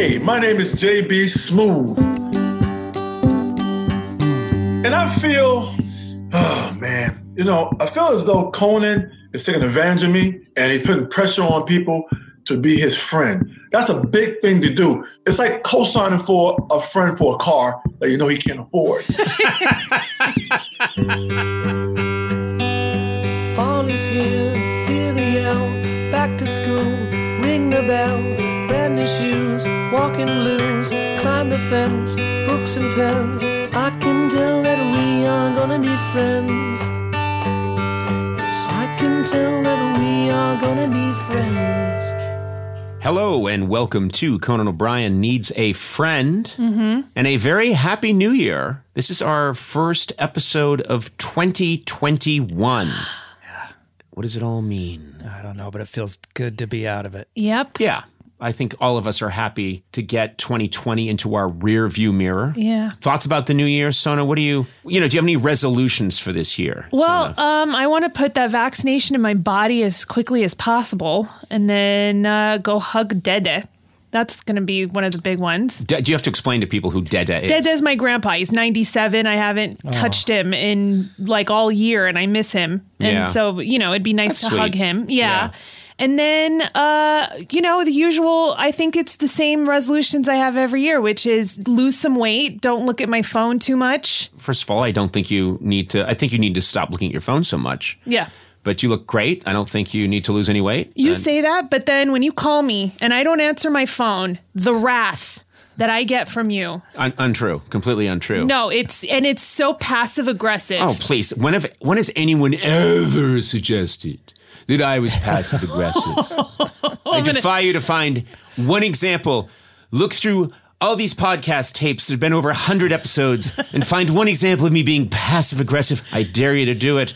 Hey, my name is JB Smooth. And I feel, I feel as though Conan is taking advantage of me and he's putting pressure on people to be his friend. That's a big thing to do. It's like co-signing for a friend for a car that you know he can't afford. Fall is here, hear the yell, back to school, ring the bell, brand new shoes, walking blues, climb the fence, books and pens, I can tell that we are gonna be friends. Yes, I can tell that we are gonna be friends. Hello and welcome to Conan O'Brien Needs a Friend and a very happy new year. This is our first episode of 2021. What does it all mean? I don't know, but it feels good to be out of it. Yep. Yeah, I think all of us are happy to get 2020 into our rear view mirror. Yeah. Thoughts about the new year, Sona? What do you have any resolutions for this year? Well, Sona? I want to put that vaccination in my body as quickly as possible and then go hug Dede. That's going to be one of the big ones. Do you have to explain to people who Dede is? Dede is my grandpa. He's 97. I haven't touched him in like all year and I miss him. And so, it'd be nice to hug him. Yeah. And then, the usual, I think it's the same resolutions I have every year, which is lose some weight. Don't look at my phone too much. First of all, I think you need to stop looking at your phone so much. Yeah. But you look great. I don't think you need to lose any weight. You say that, but then when you call me and I don't answer my phone, the wrath that I get from you. Untrue. Completely untrue. No, it's so passive aggressive. Oh, please. When has anyone ever suggested that I was passive aggressive? I defy you to find one example. Look through all these podcast tapes. There's been over 100 episodes and find one example of me being passive aggressive. I dare you to do it.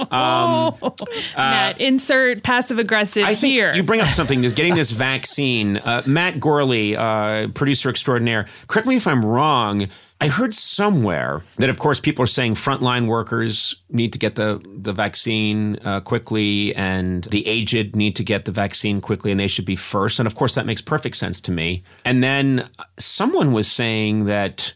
Matt, insert passive aggressive I think here. You bring up something, is getting this vaccine. Matt Gorley, producer extraordinaire, correct me if I'm wrong, I heard somewhere that, of course, people are saying frontline workers need to get the vaccine quickly and the aged need to get the vaccine quickly and they should be first. And, of course, that makes perfect sense to me. And then someone was saying that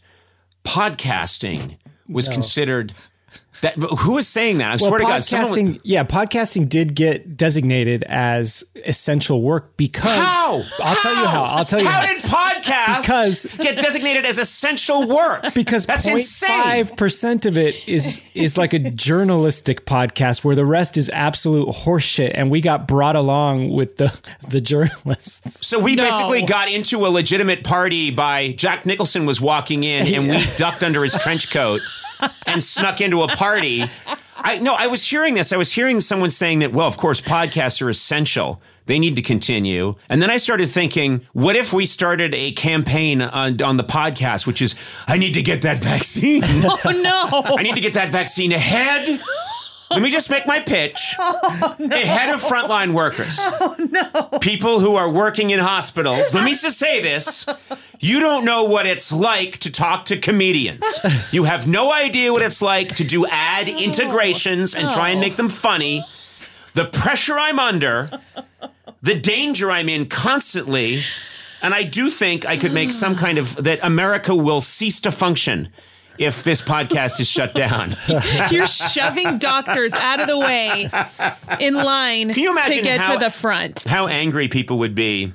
podcasting was considered... Who is saying that? I swear to God. Podcasting did get designated as essential work because... How? I'll tell you how. How did podcasts get designated as essential work? Because that's insane. 0.5% of it is like a journalistic podcast where the rest is absolute horseshit, and we got brought along with the journalists. So we basically got into a legitimate party by Jack Nicholson was walking in and we ducked under his trench coat and snuck into a party. I was hearing this. I was hearing someone saying that, well, of course, podcasts are essential. They need to continue. And then I started thinking, what if we started a campaign on the podcast, which is, I need to get that vaccine. Oh, no. I need to get that vaccine ahead. Let me just make my pitch. Oh, no. Ahead of frontline workers. Oh, no. People who are working in hospitals. Let me just say this. You don't know what it's like to talk to comedians. You have no idea what it's like to do ad integrations and try and make them funny. The pressure I'm under, the danger I'm in constantly. And I do think I could make some kind of, that America will cease to function if this podcast is shut down. You're shoving doctors out of the way in line Can you imagine to get to the front. How angry people would be.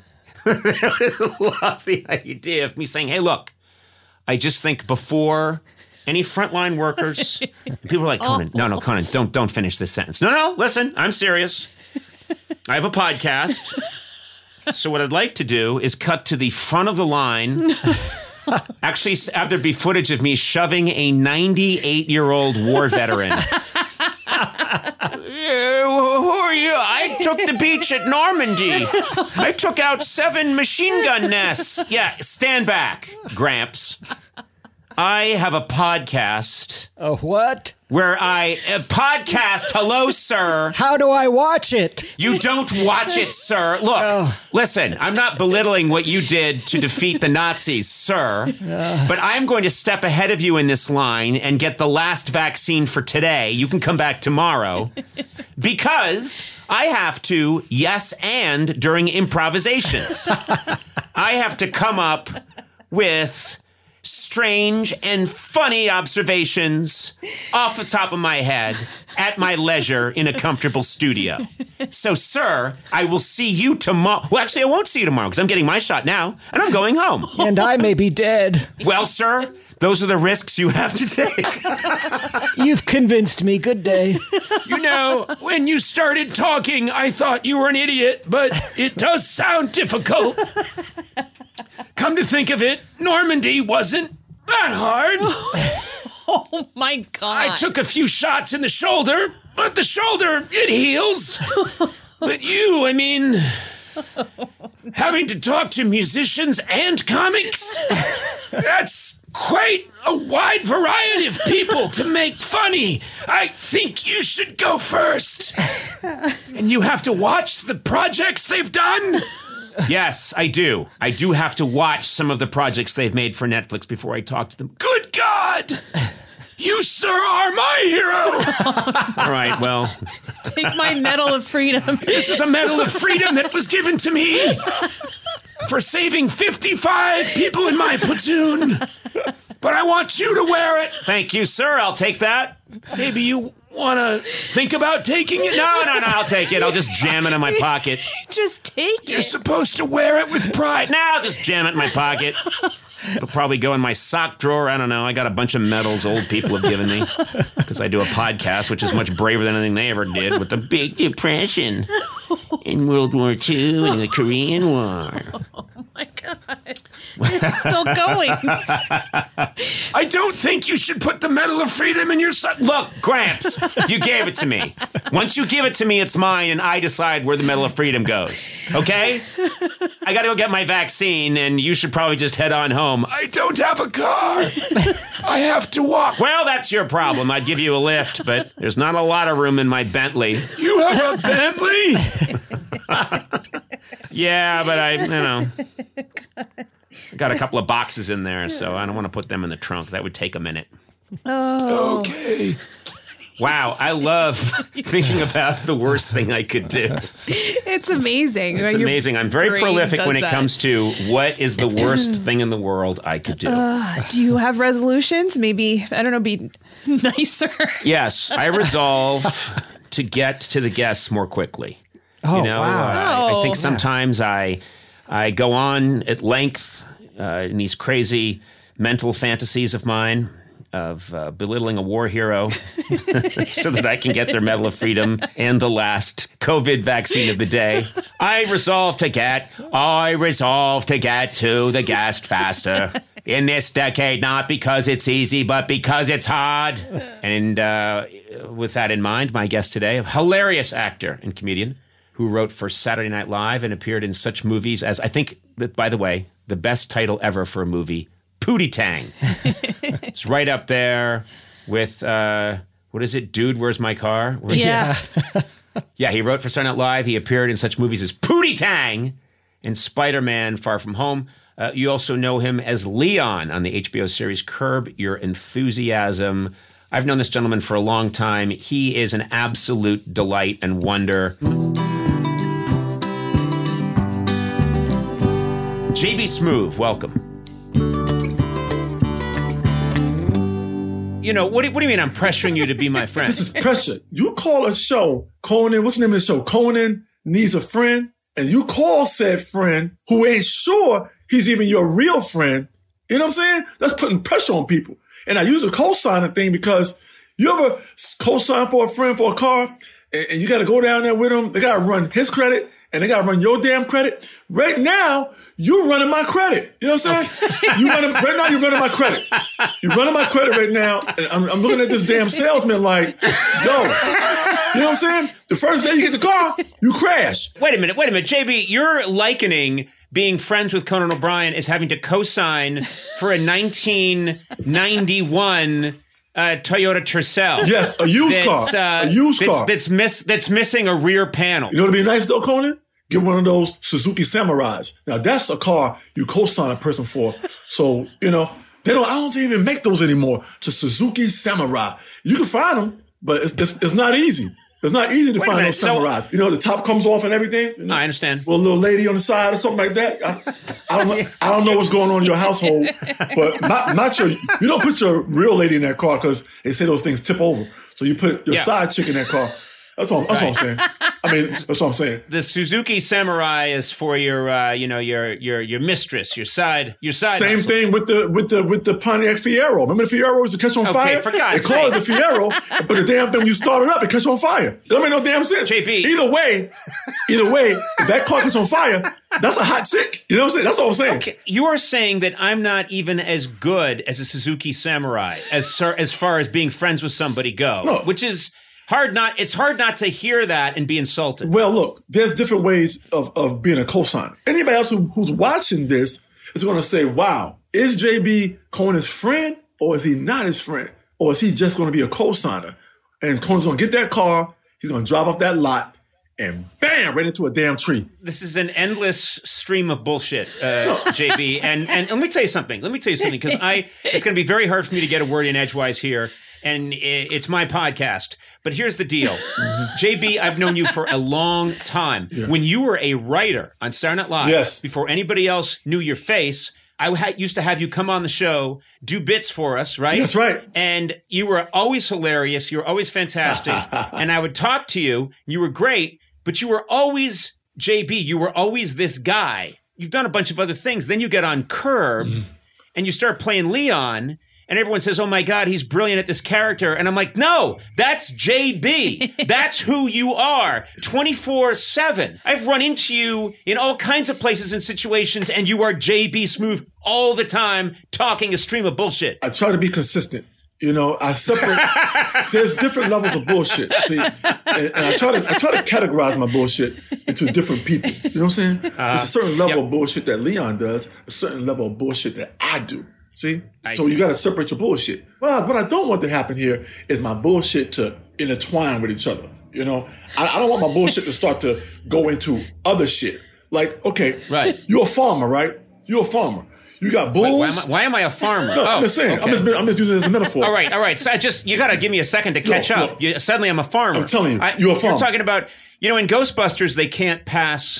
I love the idea of me saying, hey, look, I just think before any frontline workers, people are like, Conan, no, Conan, don't finish this sentence. No, listen, I'm serious. I have a podcast. So what I'd like to do is cut to the front of the line. Actually, have there be footage of me shoving a 98-year-old war veteran. Who are you? I took the beach at Normandy. I took out 7 machine gun nests. Yeah, stand back, Gramps. I have a podcast. A what? Where I podcast. Hello, sir. How do I watch it? You don't watch it, sir. Look, listen, I'm not belittling what you did to defeat the Nazis, sir. But I'm going to step ahead of you in this line and get the last vaccine for today. You can come back tomorrow. Because I have to yes and during improvisations. I have to come up with strange and funny observations off the top of my head at my leisure in a comfortable studio. So, sir, I will see you tomorrow. Well, actually, I won't see you tomorrow because I'm getting my shot now and I'm going home. And I may be dead. Well, sir, those are the risks you have to take. You've convinced me. Good day. You know, when you started talking, I thought you were an idiot, but it does sound difficult. Come to think of it, Normandy wasn't that hard. Oh, my God. I took a few shots in the shoulder, but the shoulder, it heals. But you, I mean, having to talk to musicians and comics, that's quite a wide variety of people to make funny. I think you should go first. And you have to watch the projects they've done. Yes, I do. I do have to watch some of the projects they've made for Netflix before I talk to them. Good God! You, sir, are my hero! All right, well. Take my Medal of Freedom. This is a Medal of Freedom that was given to me for saving 55 people in my platoon. But I want you to wear it. Thank you, sir. I'll take that. Maybe you want to think about taking it? No, I'll take it. I'll just jam it in my pocket. Just take it. You're supposed to wear it with pride. No, I'll just jam it in my pocket. It'll probably go in my sock drawer. I don't know. I got a bunch of medals old people have given me because I do a podcast, which is much braver than anything they ever did with the Big Depression in World War II and the Korean War. Oh, my God. You're still going. I don't think you should put the Medal of Freedom in your sock. Look, Gramps, you gave it to me. Once you give it to me, it's mine, and I decide where the Medal of Freedom goes. Okay? I got to go get my vaccine, and you should probably just head on home. I don't have a car. I have to walk. Well, that's your problem. I'd give you a lift, but there's not a lot of room in my Bentley. You have a Bentley? Yeah, but I got a couple of boxes in there, so I don't want to put them in the trunk. That would take a minute. Oh. Okay. Wow, I love thinking about the worst thing I could do. It's amazing. It's amazing. I'm very prolific when it comes to what is the worst thing in the world I could do. Do you have resolutions? Maybe, I don't know, be nicer. Yes, I resolve to get to the guests more quickly. Oh, you know, wow. I think sometimes I go on at length in these crazy mental fantasies of mine of belittling a war hero so that I can get their Medal of Freedom and the last COVID vaccine of the day. I resolve to get to the guest faster in this decade, not because it's easy, but because it's hard. And with that in mind, my guest today, a hilarious actor and comedian who wrote for Saturday Night Live and appeared in such movies as, I think, that, by the way, the best title ever for a movie, Pootie Tang. It's right up there with, what is it, Dude, Where's My Car? Yeah. Yeah, he wrote for Saturday Night Live. He appeared in such movies as Pootie Tang and Spider-Man Far From Home. You also know him as Leon on the HBO series Curb Your Enthusiasm. I've known this gentleman for a long time. He is an absolute delight and wonder. JB Smoove, welcome. You know, what do you mean I'm pressuring you to be my friend? This is pressure. You call a show, Conan, what's the name of the show? Conan Needs a Friend. And you call said friend who ain't sure he's even your real friend. You know what I'm saying? That's putting pressure on people. And I use a co-signing thing because you ever co-sign for a friend for a car and you got to go down there with him. They got to run his credit and they got to run your damn credit. Right now, you're running my credit. You know what I'm saying? Right now, you're running my credit. You're running my credit right now. And I'm looking at this damn salesman like, yo, you know what I'm saying? The first day you get the car, you crash. Wait a minute, JB, you're likening being friends with Conan O'Brien is having to co-sign for a 1991 Toyota Tercel. Yes, a used car. A used car. That's missing a rear panel. You know what'd be nice though, Conan? Get one of those Suzuki Samurais. Now that's a car you co-sign a person for. So, I don't even make those anymore. Just Suzuki Samurai. You can find them, but it's not easy. It's not easy to find those Samurais. The top comes off and everything. No, I understand. With a little lady on the side or something like that. I don't know what's going on in your household, but not you don't put your real lady in that car because they say those things tip over. So you put your side chick in that car. That's what I'm saying. That's what I'm saying. The Suzuki Samurai is for your mistress, your side. Same thing with the Pontiac Fiero. Remember the Fiero was to catch on fire? For God's sake. They call it the Fiero, but the damn thing when you start it up, it catch on fire. That don't make no damn sense. JP. Either way, if that car catch on fire, that's a hot chick. You know what I'm saying? That's what I'm saying. Okay. You are saying that I'm not even as good as a Suzuki Samurai as far as being friends with somebody go, which is. It's hard not to hear that and be insulted. Well, look, there's different ways of being a cosigner. Anybody else who's watching this is going to say, wow, is JB Conan's friend or is he not his friend? Or is he just going to be a cosigner? And Conan's going to get that car, he's going to drive off that lot, and bam, right into a damn tree. This is an endless stream of bullshit, JB. And let me tell you something. Because it's going to be very hard for me to get a word in edgewise here. And it's my podcast. But here's the deal. JB, I've known you for a long time. Yeah. When you were a writer on Saturday Night Live, before anybody else knew your face, I used to have you come on the show, do bits for us, right? That's right. And you were always hilarious. You were always fantastic. And I would talk to you. You were great. But you were always, JB, you were always this guy. You've done a bunch of other things. Then you get on Curb and you start playing Leon. And everyone says, oh, my God, he's brilliant at this character. And I'm like, no, that's JB. That's who you are 24/7. I've run into you in all kinds of places and situations, and you are JB Smoove all the time talking a stream of bullshit. I try to be consistent. I separate. There's different levels of bullshit. See, and I try to categorize my bullshit into different people. You know what I'm saying? There's a certain level of bullshit that Leon does, a certain level of bullshit that I do. See? So you got to separate your bullshit. Well, what I don't want to happen here is my bullshit to intertwine with each other. I don't want my bullshit to start to go into other shit. Like, okay, you're a farmer, right? You're a farmer. You got bulls. Wait, why am I a farmer? No, I'm just saying. Okay. I'm just using it as a metaphor. All right. So you got to give me a second to catch up. Suddenly I'm a farmer. I'm telling you, you're a farmer. You're talking about, in Ghostbusters, they can't pass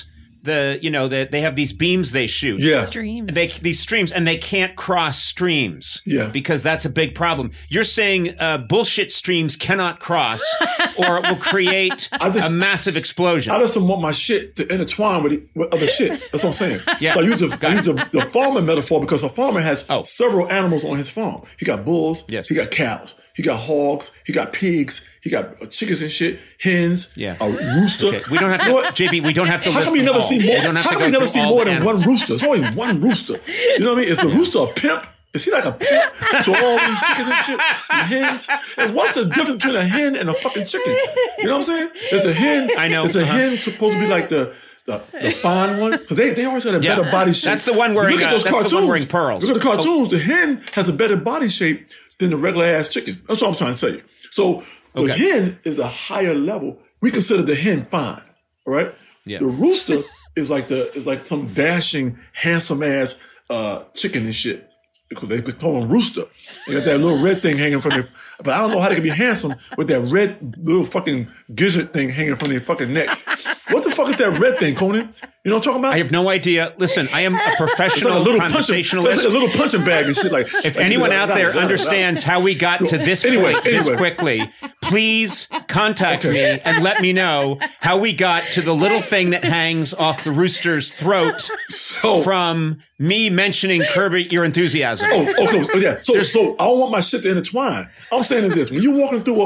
they have these beams they shoot. Yeah. Streams. These streams, and they can't cross streams. Yeah. Because that's a big problem. You're saying bullshit streams cannot cross or it will create a massive explosion. I just don't want my shit to intertwine with other shit. That's what I'm saying. Yeah. So I use the farmer metaphor because a farmer has several animals on his farm. He got bulls. Yes. He got cows. He got hogs. He got pigs. He got chickens and shit, hens, a rooster. Okay. We don't have to, JB, we don't have to How come you never see more? How come you never see more than one rooster? It's only one rooster. You know what I mean? Is the rooster a pimp? Is he like a pimp to all these chickens and shit and hens? And what's the difference between a hen and a fucking chicken? You know what I'm saying? It's a hen. I know. It's a hen supposed to be like the fine one, because they always had a better body shape. That's the one wearing. Look at those cartoons. The one wearing pearls. Look at the cartoons. The hen has a better body shape than the regular ass chicken. That's what I'm trying to say. So the hen is a higher level. We consider the hen fine, all right? Yeah. The rooster is like some dashing, handsome ass chicken and shit. They could call him rooster. They got that little red thing hanging from their. But I don't know how they can be handsome with that red little fucking gizzard thing hanging from their fucking neck. What the fuck is that red thing, Conan? You know what I'm talking about? I have no idea. Listen, I am a professional conversationalist. It's like a little punching bag and shit. Like, if anyone out there understands how we got to this point this quickly, please contact me and let me know how we got to the little thing that hangs off the rooster's throat from me mentioning Curb Your Enthusiasm. Yeah. So I don't want my shit to intertwine. I'm saying is this: when you're walking through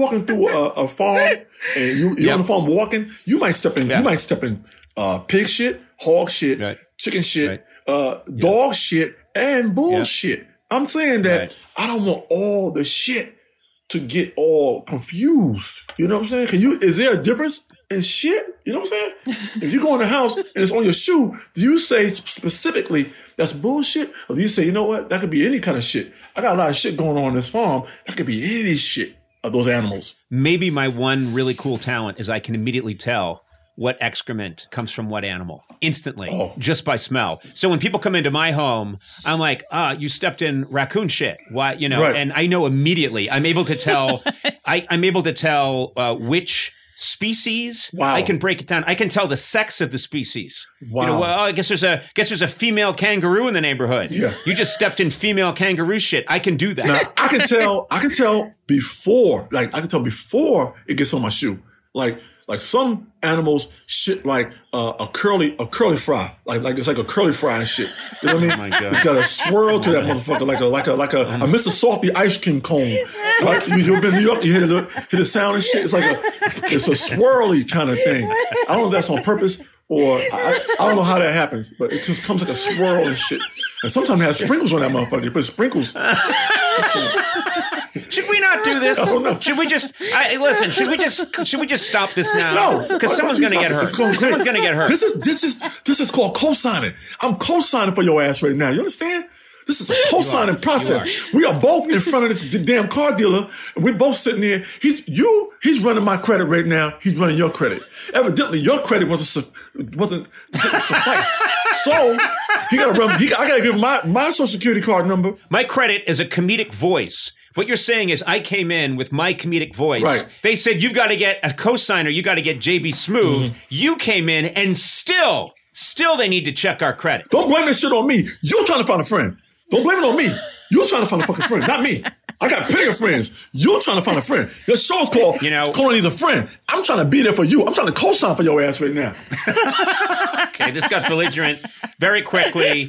a farm and you're on the farm walking, you might step in. You might step in pig shit, hog shit, chicken shit, dog shit, and bullshit. I'm saying that I don't want all the shit to get all confused. You know what I'm saying? Is there a difference and shit? You know what I'm saying? If you go in the house and it's on your shoe, do you say specifically that's bullshit? Or do you say, you know what? That could be any kind of shit. I got a lot of shit going on this farm. That could be any shit of those animals. Maybe my one really cool talent is I can immediately tell what excrement comes from what animal instantly, just by smell. So when people come into my home, I'm like, you stepped in raccoon shit. Why, you know, and I know immediately. I'm able to tell, I'm able to tell which species. Wow. I can break it down. I can tell the sex of the species. Wow. You know, well, I guess there's a female kangaroo in the neighborhood. Yeah. You just stepped in female kangaroo shit. I can do that. Now, I can tell before it gets on my shoe. Like some animals shit like a curly fry. Like it's like a curly fry and shit. You know what I mean? Oh my God. It's got a swirl to that motherfucker like a Mr. Softy ice cream cone. Right? You've been in New York, you hear the sound and shit. It's a swirly kind of thing. I don't know if that's on purpose or I don't know how that happens, but it just comes like a swirl and shit. And sometimes it has sprinkles on that motherfucker. You put sprinkles. Should we not do this? No. Should we just listen? Should we just stop this now? No, because someone's going to get hurt. Someone's going to get hurt. This is called co-signing. I'm co-signing for your ass right now. You understand? This is a co-signing process. We are both in front of this damn car dealer, and we're both sitting there. He's running my credit right now. He's running your credit. Evidently, your credit didn't suffice. So I gotta give my social security card number. My credit is a comedic voice. What you're saying is I came in with my comedic voice. Right. They said, you've got to get a co-signer. You got to get JB Smoove. Mm-hmm. You came in and still they need to check our credit. Don't blame this shit on me. You're trying to find a friend. Don't blame it on me. You're trying to find a fucking friend, not me. I got plenty of friends. You're trying to find a friend. Your show's called Calling Needs a Friend. I'm trying to be there for you. I'm trying to co-sign for your ass right now. Okay, this got belligerent very quickly.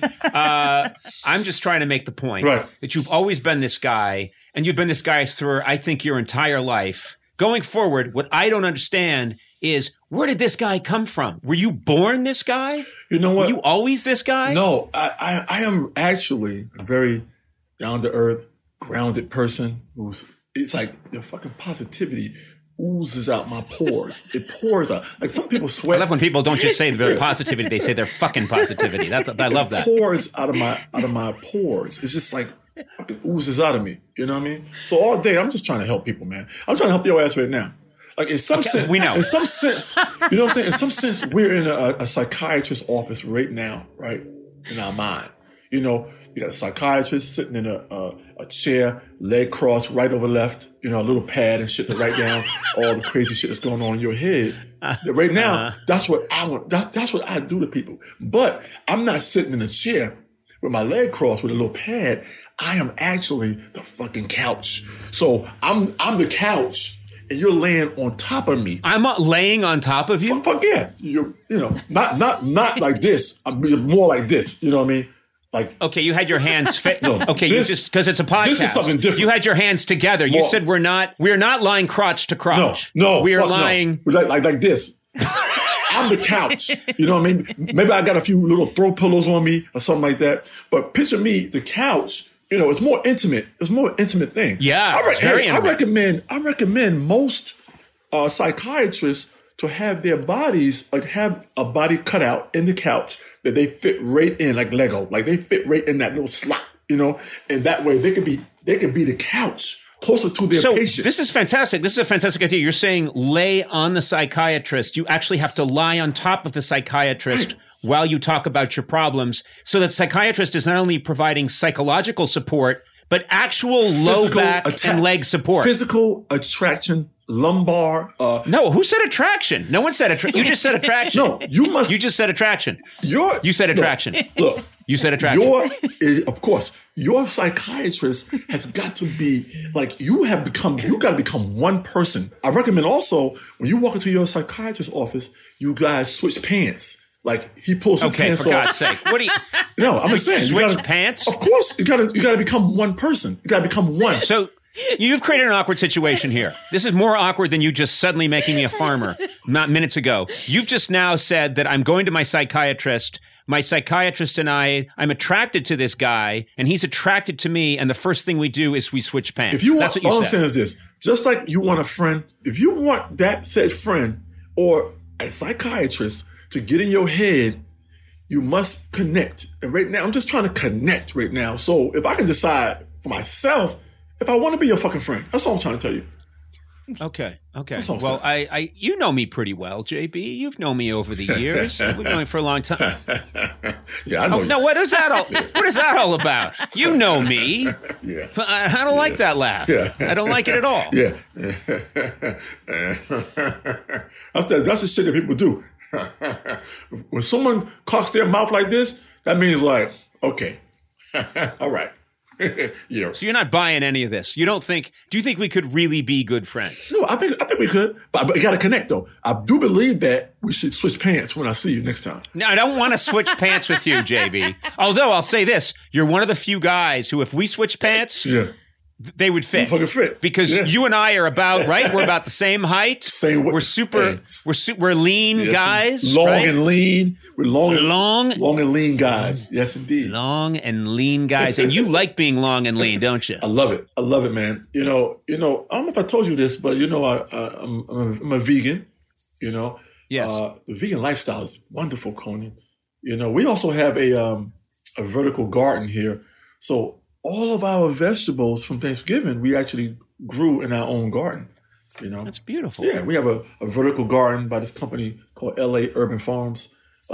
I'm just trying to make the point that you've always been this guy, and you've been this guy through, I think, your entire life. Going forward, what I don't understand is, where did this guy come from? Were you born this guy? You know what? Were you always this guy? No, I am actually a very down-to-earth, grounded person it's like the fucking positivity oozes out my pores. It pours out. Like some people sweat. I love when people don't just say their positivity, they say their fucking positivity. I love that. It pours out of my pores. It's just like fucking oozes out of me. You know what I mean? So all day I'm just trying to help people, man. I'm trying to help your ass right now. Like in some sense, we know. In some sense, you know what I'm saying? In some sense, we're in a psychiatrist's office right now, right? In our mind. You know, you got a psychiatrist sitting in a chair, leg crossed, right over left, you know, a little pad and shit to write down all the crazy shit that's going on in your head. Right now, that's what I want. That's what I do to people. But I'm not sitting in a chair with my leg crossed with a little pad. I am actually the fucking couch. So I'm the couch. And you're laying on top of me. I'm laying on top of you? Fuck yeah. You know, not like this. I'm more like this. You know what I mean? Like, okay, you had your hands fit. No, okay, you just because it's a podcast. This is something different. You had your hands together. You said we're not lying crotch to crotch. No, we are lying like this. I'm the couch. You know what I mean? Maybe I got a few little throw pillows on me or something like that. But picture me, the couch. You know, it's more intimate. It's a more intimate thing. Yeah, I recommend most psychiatrists to have their bodies, like have a body cut out in the couch that they fit right in, like Lego. Like they fit right in that little slot, you know? And that way they could be the couch closer to their patient. This is fantastic. This is a fantastic idea. You're saying lay on the psychiatrist. You actually have to lie on top of the psychiatrist while you talk about your problems, so that psychiatrist is not only providing psychological support, but actual low back and leg support. Physical attraction, lumbar. No, who said attraction? No one said attraction. You just said attraction. No, you must. You just said attraction. You said attraction. Look. You said attraction. Of course, your psychiatrist has got to be like, you got to become one person. I recommend also, when you walk into your psychiatrist's office, you guys switch pants. Like he pulls his pants off. Okay, for God's sake. What do you? No, I'm just saying. Switch pants? Of course, you gotta become one person. You gotta become one. So you've created an awkward situation here. This is more awkward than you just suddenly making me a farmer not minutes ago. You've just now said that I'm going to my psychiatrist. My psychiatrist and I'm attracted to this guy, and he's attracted to me, and the first thing we do is we switch pants. If you want, all I'm saying is this: just like you want a friend, if you want that said friend, or a psychiatrist to get in your head, you must connect. And right now, I'm just trying to connect right now. So if I can decide for myself, if I want to be your fucking friend, that's all I'm trying to tell you. Okay. Well, I you know me pretty well, JB. You've known me over the years. We've known me for a long time. Yeah, I know. No, what is that all? What is that all about? You know me. Yeah. I don't like that laugh. Yeah. I don't like it at all. Yeah. That's the shit that people do. When someone cocks their mouth like this, that means like, okay, all right. Yeah. So you're not buying any of this. You don't think? Do you think we could really be good friends? No, I think we could, but you got to connect though. I do believe that we should switch pants when I see you next time. No, I don't want to switch pants with you, JB. Although I'll say this: you're one of the few guys who, if we switch pants, they would fit. Fucking fit. Because you and I are about right. We're about the same height. We're super. We're lean guys. Long right? and lean. We're long and lean guys. Yes, indeed. Long and lean guys, and you like being long and lean, don't you? I love it, man. You know. I don't know if I told you this, but I'm a vegan. You know. Yes. The vegan lifestyle is wonderful, Conan. You know, we also have a vertical garden here, so all of our vegetables from Thanksgiving we actually grew in our own garden. You know, that's beautiful. Yeah, we have a vertical garden by this company called LA Urban Farms,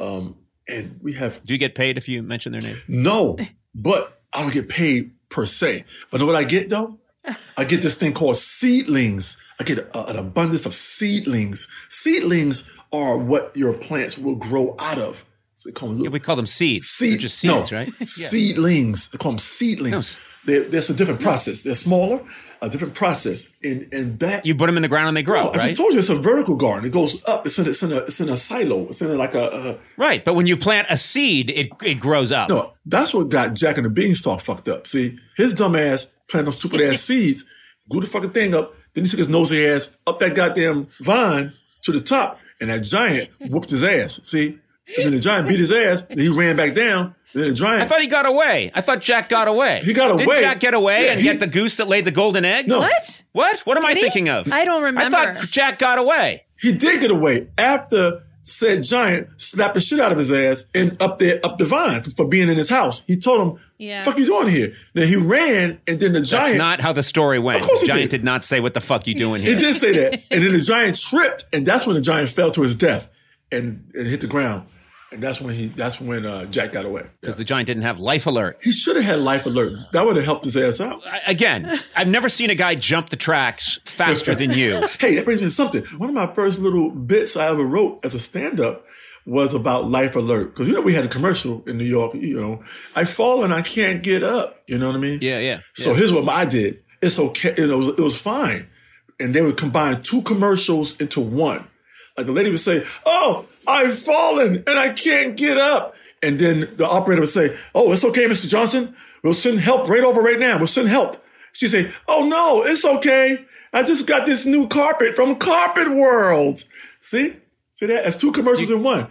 and we have. Do you get paid if you mention their name? No, but I don't get paid per se. But know what I get though? I get this thing called seedlings. I get an abundance of seedlings. Seedlings are what your plants will grow out of. So we call them seeds. They're just seeds, right? Seedlings. They call them seedlings. No. There's a different process. They're smaller, a different process. And that you put them in the ground and they grow. Right? I just told you it's a vertical garden. It goes up. It's in a silo. It's in like a right. But when you plant a seed, it grows up. No, that's what got Jack and the Beanstalk fucked up. See, his dumb ass planted those stupid ass seeds, grew the fucking thing up. Then he took his nosy ass up that goddamn vine to the top, and that giant whooped his ass. See. And then the giant beat his ass. Then he ran back down. Then the giant. I thought he got away. I thought Jack got away. He got away. Didn't Jack get away and get the goose that laid the golden egg? No. What? What am I thinking of? I don't remember. I thought Jack got away. He did get away after said giant slapped the shit out of his ass and up the vine for being in his house. He told him, "Fuck you doing here?" Then he ran, and then the giant. That's not how the story went. Of course the giant did not say, "What the fuck you doing here?" He did say that, and then the giant tripped, and that's when the giant fell to his death and hit the ground. And that's when Jack got away. Because the giant didn't have life alert. He should have had life alert. That would have helped his ass out. Again, I've never seen a guy jump the tracks faster than you. Hey, that brings me to something. One of my first little bits I ever wrote as a stand-up was about life alert. Because, we had a commercial in New York, I fall and I can't get up. You know what I mean? Yeah. So here's what I did. It's okay. It was fine. And they would combine two commercials into one. Like the lady would say, "Oh, I've fallen and I can't get up." And then the operator would say, "Oh, it's okay, Mr. Johnson. We'll send help right now. We'll send help." She'd say, "Oh, no, it's okay. I just got this new carpet from Carpet World." See that? That's two commercials in one.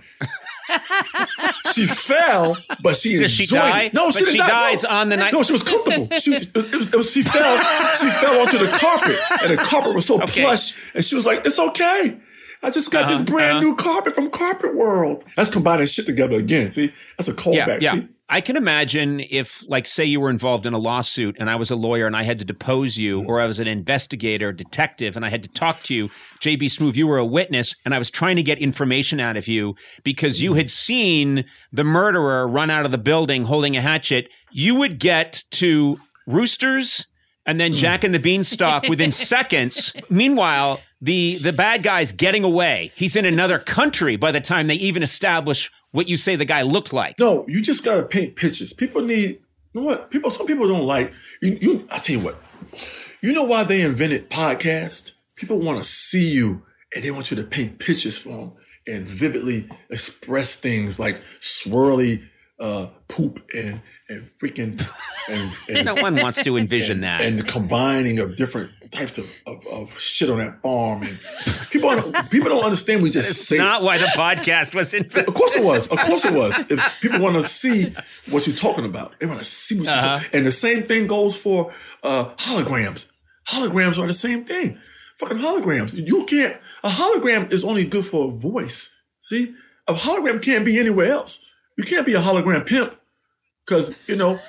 She fell, but she enjoyed Does she die? It. No, she didn't die. Dies on the night. No, she was comfortable. She fell. She fell onto the carpet, and the carpet was so plush, and she was like, "It's okay. I just got this brand new carpet from Carpet World." That's combining shit together again. See, that's a callback. Yeah. See? I can imagine if, say you were involved in a lawsuit and I was a lawyer and I had to depose you, or I was an investigator, detective, and I had to talk to you, JB Smoove, you were a witness, and I was trying to get information out of you because you had seen the murderer run out of the building holding a hatchet. You would get to Roosters and then Jack and the Beanstalk within seconds. Meanwhile, the bad guy's getting away. He's in another country by the time they even establish what you say the guy looked like. No, you just got to paint pictures. People need, what? Some people don't like, I tell you what, you know why they invented podcast? People want to see you and they want you to paint pictures for them and vividly express things like swirly poop and freaking and no one wants to envision that. And the combining of different types of shit on that farm, and people don't understand. We just say not why the podcast was invented. Of course it was. If people want to see what you're talking about, they want to see what you're talking. And the same thing goes for holograms. Holograms are the same thing. Fucking holograms. You can't A hologram is only good for a voice. See? A hologram can't be anywhere else. You can't be a hologram pimp because, the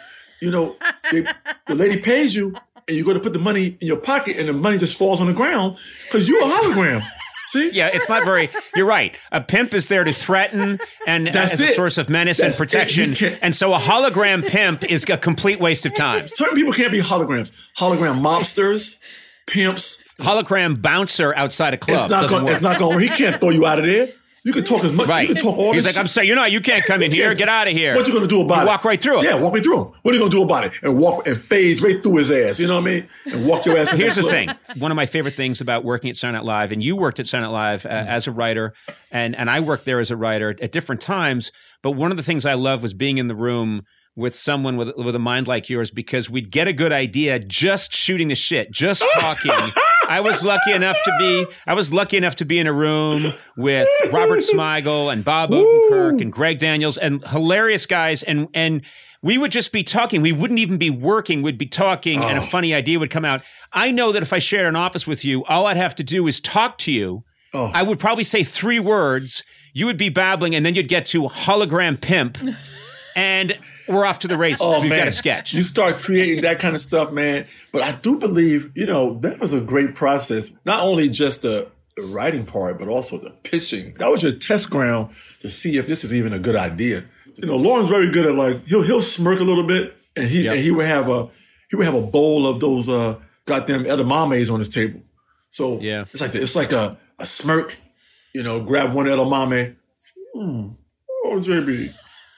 lady pays you and you go to put the money in your pocket and the money just falls on the ground because you're a hologram. See? Yeah, it's not very. You're right. A pimp is there to threaten and as a source of menace and protection. And so a hologram pimp is a complete waste of time. Certain people can't be holograms. Hologram mobsters, pimps. Hologram bouncer outside a club. It's not going. He can't throw you out of there. You can talk as much. Right. You can talk all He's this like, shit. I'm sorry, you can't come in here. Get out of here. What you going to do about it? Walk right through him. Yeah, walk right through him. What are you going to do about it? And walk and phase right through his ass. You know what I mean? And walk your ass. Here's the thing. One of my favorite things about working at Saturday Night Live, and you worked at Saturday Night Live as a writer, and I worked there as a writer at different times. But one of the things I loved was being in the room with someone with a mind like yours, because we'd get a good idea just shooting the shit, just talking. I was lucky enough to be in a room with Robert Smigel and Bob Odenkirk and Greg Daniels and hilarious guys, and we would just be talking. We wouldn't even be working. We'd be talking, and a funny idea would come out. I know that if I shared an office with you, all I'd have to do is talk to you. I would probably say 3 words. You would be babbling, and then you'd get to hologram pimp, and we're off to the races. We've got a sketch. You start creating that kind of stuff, man. But I do believe, that was a great process. Not only just the writing part, but also the pitching. That was your test ground to see if this is even a good idea. Lauren's very good at he'll smirk a little bit, and he would have a bowl of those goddamn edamames on his table. So it's like a smirk. Grab one edamame. Oh, JB.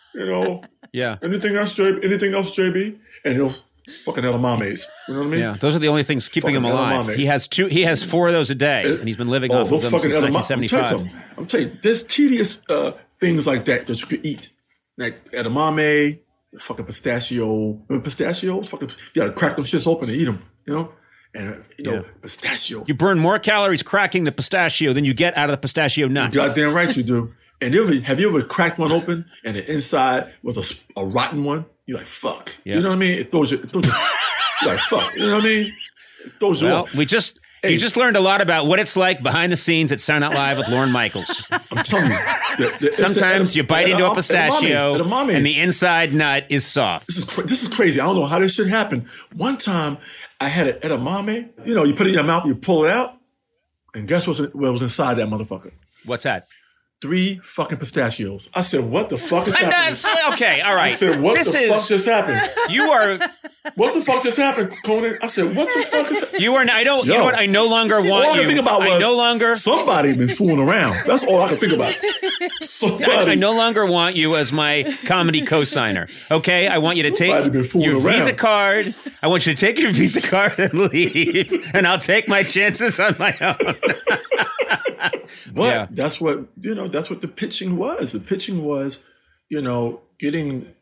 Yeah. Anything else, JB? And he'll fucking edamames. You know what I mean? Yeah. Those are the only things keeping him alive. Edamame. He has 4 of those a day, and he's been living off of them since 1975. I'm telling you, there's tedious things like that you could eat. Like edamame, fucking pistachio. Pistachio? Fucking, you gotta crack them shits open and eat them, And, pistachio. You burn more calories cracking the pistachio than you get out of the pistachio nut. You're goddamn right you do. And have you ever cracked one open and the inside was a rotten one? You're like, fuck. Yeah. You know what I mean? It throws you you're like, fuck. You know what I mean? It throws you off. You just learned a lot about what it's like behind the scenes at Saturday Night Live with Lorne Michaels. I'm telling you. Sometimes you bite into a pistachio and the inside nut is soft. This is crazy. I don't know how this shit happened. One time I had an edamame. You put it in your mouth, you pull it out, and guess what was inside that motherfucker? What's that? 3 fucking pistachios. I said, what the fuck is happening? Okay, all right. I said, what the fuck just happened? What the fuck just happened, Conan? I said, what the fuck is happening? You know what? I no longer want all I you. Could think about was somebody been fooling around. That's all I could think about. I no longer want you as my comedy co-signer. Okay? I want you to take your Visa card. I want you to take your Visa card and leave. And I'll take my chances on my own. But that's what the pitching was. The pitching was, getting,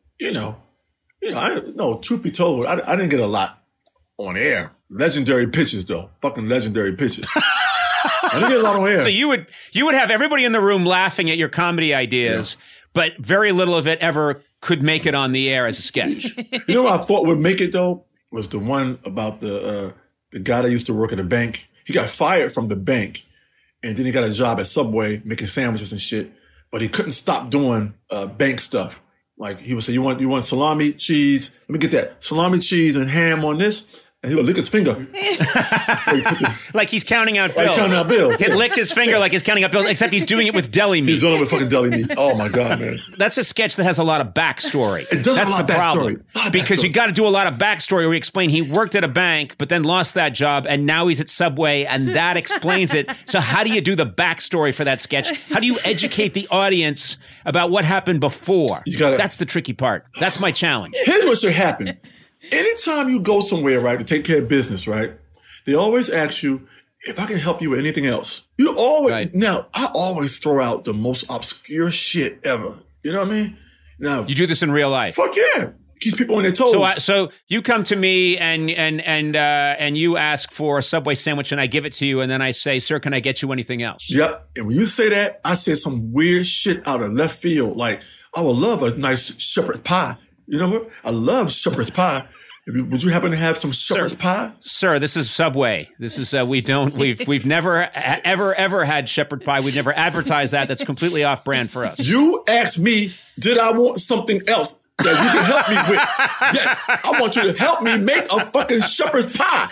truth be told, I didn't get a lot on air. Legendary pitches, though. Fucking legendary pitches. I didn't get a lot on air. So you would have everybody in the room laughing at your comedy ideas, but very little of it ever could make it on the air as a sketch. You know what I thought would make it, though? Was the one about the guy that used to work at a bank. He got fired from the bank. And then he got a job at Subway making sandwiches and shit. But he couldn't stop doing bank stuff. Like he would say, you want salami, cheese? Let me get that. Salami, cheese, and ham on this. And he would lick his finger. Like he's counting out bills. Counting out bills. He'd lick his finger like he's counting out bills, except he's doing it with deli meat. He's doing it with fucking deli meat. Oh my God, man. That's a sketch that has a lot of backstory. It does have a lot of backstory. Because you got to do a lot of backstory where you explain he worked at a bank, but then lost that job, and now he's at Subway, and that explains it. So how do you do the backstory for that sketch? How do you educate the audience about what happened before? That's the tricky part. That's my challenge. Here's what should happen. Anytime you go somewhere, right, to take care of business, right, they always ask you if I can help you with anything else. Now, I always throw out the most obscure shit ever. You know what I mean? Now, you do this in real life. Fuck yeah. Keeps people on their toes. So you come to me and you ask for a Subway sandwich and I give it to you and then I say, sir, can I get you anything else? Yep. And when you say that, I say some weird shit out of left field. Like, I would love a nice shepherd's pie. You know what? I love shepherd's pie. Would you happen to have some shepherd's pie? Sir, this is Subway. This is we've never ever had shepherd pie. We've never advertised that. That's completely off brand for us. You asked me, did I want something else that you can help me with? Yes, I want you to help me make a fucking shepherd's pie.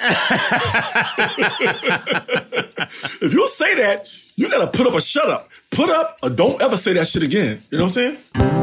If you say that, you gotta put up or shut up. Put up or don't ever say that shit again. You know what I'm saying?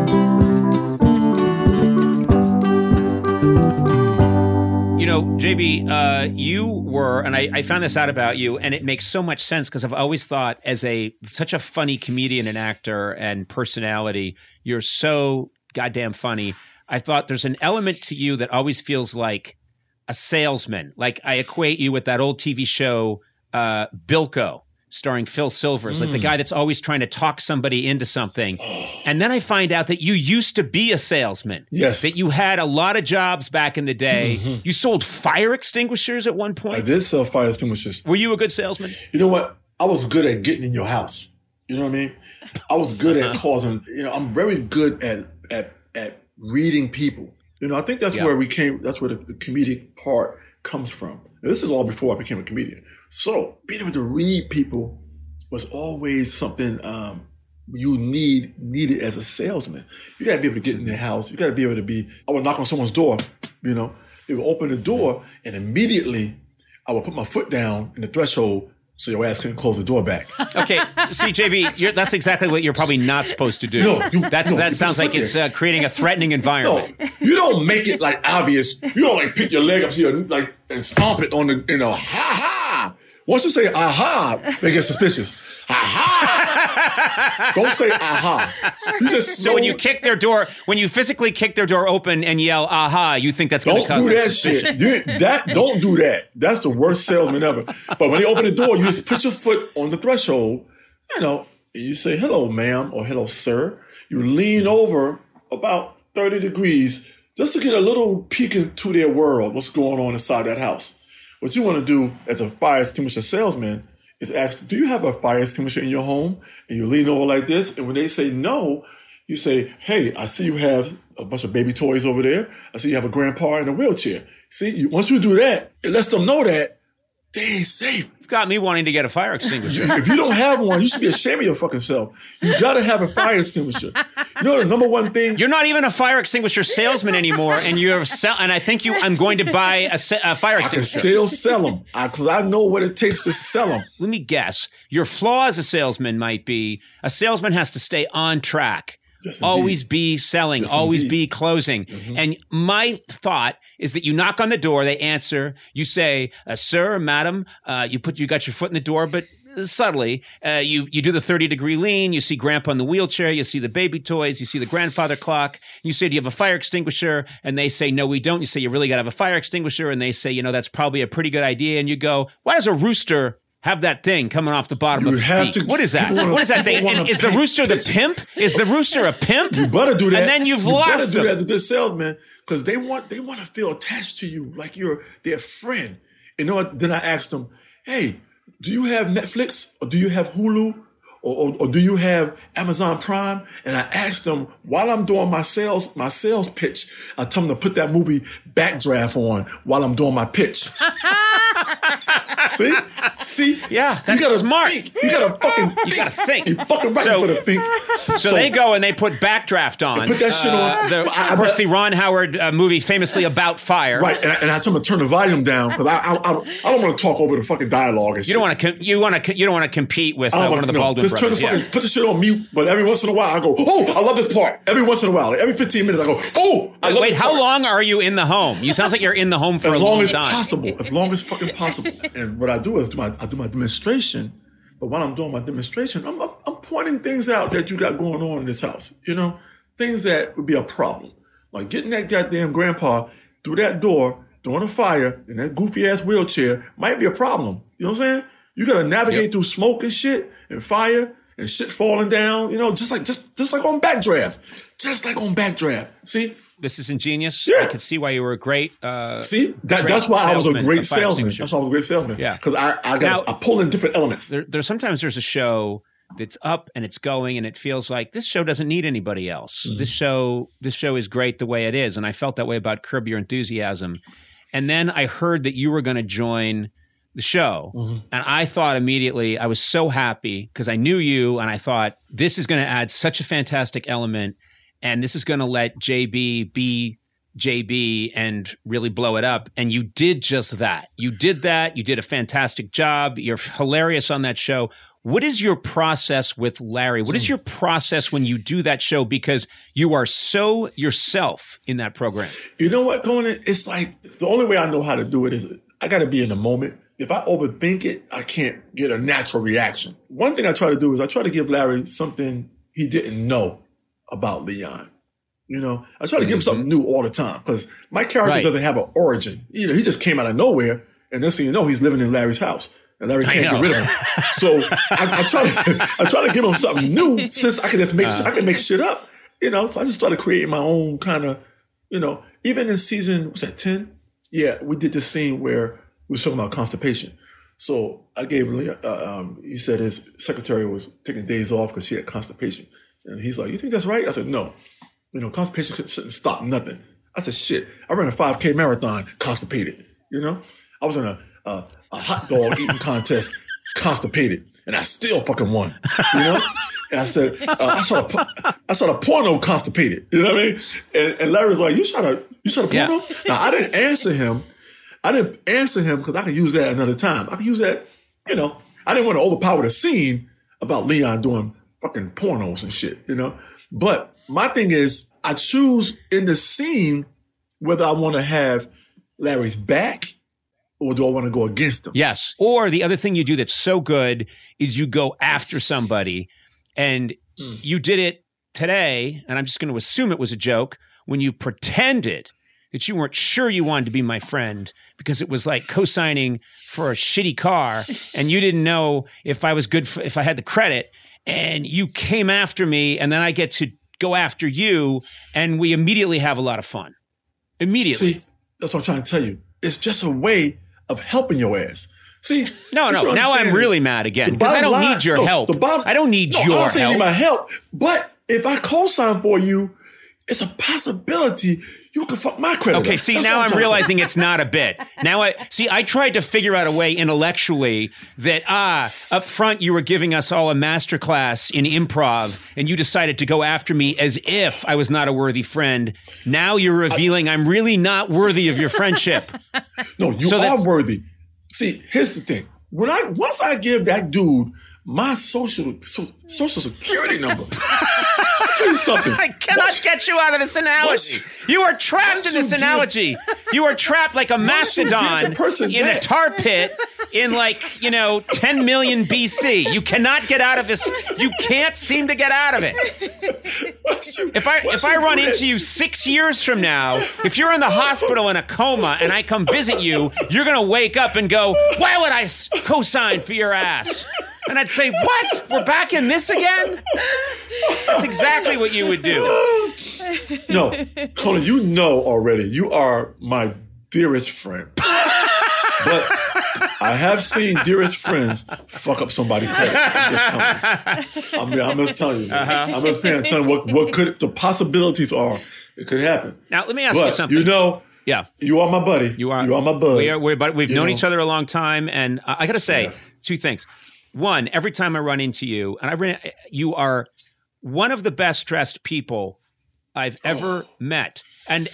You know, JB, you were, and I found this out about you, and it makes so much sense because I've always thought as such a funny comedian and actor and personality, you're so goddamn funny. I thought there's an element to you that always feels like a salesman. Like I equate you with that old TV show, Bilko, starring Phil Silvers, like the guy that's always trying to talk somebody into something. And then I find out that you used to be a salesman. Yes. That you had a lot of jobs back in the day. Mm-hmm. You sold fire extinguishers at one point. I did sell fire extinguishers. Were you a good salesman? You know what? I was good at getting in your house. You know what I mean? I was good at causing, I'm very good at reading people. I think that's where that's where the comedic part comes from. Now, this is all before I became a comedian. So being able to read people was always something you needed as a salesman. You got to be able to get in their house. You got to be able to I would knock on someone's door, they would open the door and immediately I would put my foot down in the threshold so your ass couldn't close the door back. Okay, see, JB, that's exactly what you're probably not supposed to do. That sounds like it's creating a threatening environment. No, you don't make it like obvious. You don't like pick your leg up here and stomp it on the, ha ha. Once you say aha, they get suspicious. Aha! Don't say aha. You just so when you physically kick their door open and yell aha, you think that's going to cause suspicion. Don't do that. That's the worst salesman ever. But when they open the door, you just put your foot on the threshold, and you say hello, ma'am, or hello, sir. You lean over about 30 degrees just to get a little peek into their world, what's going on inside that house. What you want to do as a fire extinguisher salesman is ask, do you have a fire extinguisher in your home? And you lean over like this. And when they say no, you say, hey, I see you have a bunch of baby toys over there. I see you have a grandpa in a wheelchair. See, once you do that, it lets them know that they ain't safe. You've got me wanting to get a fire extinguisher. If you don't have one, you should be ashamed of your fucking self. You got to have a fire extinguisher. The number one thing. You're not even a fire extinguisher salesman anymore, and and I think I'm going to buy a fire extinguisher. I can still sell them because I know what it takes to sell them. Let me guess. Your flaw as a salesman might be a salesman has to stay on track. Yes, always be selling, always be closing. Mm-hmm. And my thought is that you knock on the door, they answer, you say, sir, madam, you got your foot in the door, but subtly, you do the 30-degree lean, you see grandpa in the wheelchair, you see the baby toys, you see the grandfather clock, you say, do you have a fire extinguisher? And they say, no, we don't. You say, you really got to have a fire extinguisher. And they say, that's probably a pretty good idea. And you go, why does a rooster have that thing coming off the bottom of his feet? What is that? What is that thing? And is the rooster the pimp? Is the rooster a pimp? You better do that. And then you've lost them. You better do that as a good salesman because they want to feel attached to you like you're their friend. Then I asked them, hey, do you have Netflix or do you have Hulu or do you have Amazon Prime? And I asked them while I'm doing my sales pitch, I tell them to put that movie Backdraft on while I'm doing my pitch. See? Yeah, that's smart. Think. You gotta fucking think. You gotta think. You fucking right for the think. So they go and they put Backdraft on. Put that shit on. Of course, the Ron Howard movie famously about fire. Right, and I tell them to turn the volume down because I don't want to talk over the fucking dialogue and shit. You don't want to compete with one of the Baldwin brothers. Put the shit on mute, but every once in a while I go, oh, I love this part. Every once in a while, like every 15 minutes I go, oh, I love this part. How long are you in the home? You sounds like you're in the home for a long time. As long as fucking possible. And what I do is I do my demonstration. But while I'm doing my demonstration, I'm pointing things out that you got going on in this house. Things that would be a problem. Like getting that goddamn grandpa through that door, throwing a fire in that goofy ass wheelchair might be a problem. You know what I'm saying? You got to navigate through smoke and shit and fire and shit falling down. Just like on Backdraft. Just like on Backdraft. See? This is ingenious. Yeah. I can see why you were a great. That's why I was a great salesman. That's why I was a great salesman. Yeah, because I pull in different elements. Sometimes there's a show that's up and it's going, and it feels like this show doesn't need anybody else. This show is great the way it is, and I felt that way about Curb Your Enthusiasm. And then I heard that you were going to join the show, and I thought immediately, I was so happy because I knew you, and I thought this is going to add such a fantastic element, and this is going to let JB be JB and really blow it up. And you did just that. You did that. You did a fantastic job. You're hilarious on that show. What is your process with Larry? What is your process when you do that show? Because you are so yourself in that program. You know what, Conan? It's like the only way I know how to do it is I got to be in the moment. If I overthink it, I can't get a natural reaction. One thing I try to do is I try to give Larry something he didn't know about Leon. You know, I try to give him something new all the time because my character doesn't have an origin. You know, he just came out of nowhere, and next thing you know, he's living in Larry's house, and Larry can't get rid of him. So I try to give him something new since I can just I can make shit up. You know, so I just started creating my own kind of, you know, even in season, was that 10? Yeah, we did this scene where we were talking about constipation. So I gave he said his secretary was taking days off because she had constipation, and he's like, "You think that's right?" I said, "No." You know, constipation shouldn't stop nothing. I said, shit, I ran a 5K marathon constipated. You know, I was in a hot dog eating contest constipated, and I still fucking won. You know, and I said, I saw a porno constipated. You know what I mean? And Larry was like, you shot a porno? Yeah. Now I didn't answer him because I could use that another time. I could use that. You know, I didn't want to overpower the scene about Leon doing fucking pornos and shit. You know, but my thing is, I choose in the scene whether I want to have Larry's back or do I want to go against him? Yes. Or the other thing you do that's so good is you go after somebody, and you did it today, and I'm just going to assume it was a joke, when you pretended that you weren't sure you wanted to be my friend because it was like co-signing for a shitty car, and you didn't know if I was good, if I had the credit, and you came after me, and then I get to go after you, and we immediately have a lot of fun. Immediately. See, that's what I'm trying to tell you. It's just a way of helping your ass. See, no. Now I'm really mad again because I don't need your help. I don't need your help. I'm saying my help, but if I co-sign for you, it's a possibility you can fuck my credit. Okay, see, now I'm realizing it's not a bit. Now I tried to figure out a way intellectually that, up front you were giving us all a masterclass in improv, and you decided to go after me as if I was not a worthy friend. Now you're revealing I'm really not worthy of your friendship. No, you are worthy. See, here's the thing. Once I give that dude my social security number, I'll tell you something. I cannot get you out of this analogy. You are trapped in this analogy. You are trapped like a mastodon in a tar pit in 10 million BC. You cannot get out of this. You can't seem to get out of it. If I run into you 6 years from now, if you're in the hospital in a coma and I come visit you, you're going to wake up and go, why would I co-sign for your ass? And I'd say, what? We're back in this again? That's exactly what you would do. No, Conan, you know already. You are my dearest friend. But I have seen dearest friends fuck up somebody's credit. I'm just telling you. Man. I'm just telling you what could the possibilities are. It could happen. Now, let me ask you something. You know, you are my buddy. You are my bud. We've known each other a long time, and I got to say two things. One, every time I run into you, you are one of the best dressed people I've ever met. And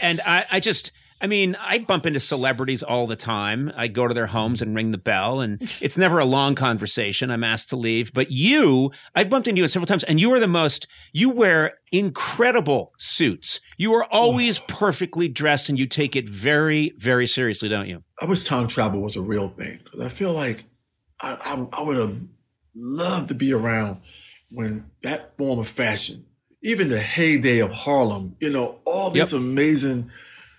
I bump into celebrities all the time. I go to their homes and ring the bell, and it's never a long conversation. I'm asked to leave. But I've bumped into you several times, and you wear incredible suits. You are always perfectly dressed, and you take it very, very seriously, don't you? I wish time travel was a real thing, because I feel like I would have loved to be around when that form of fashion, even the heyday of Harlem, all these amazing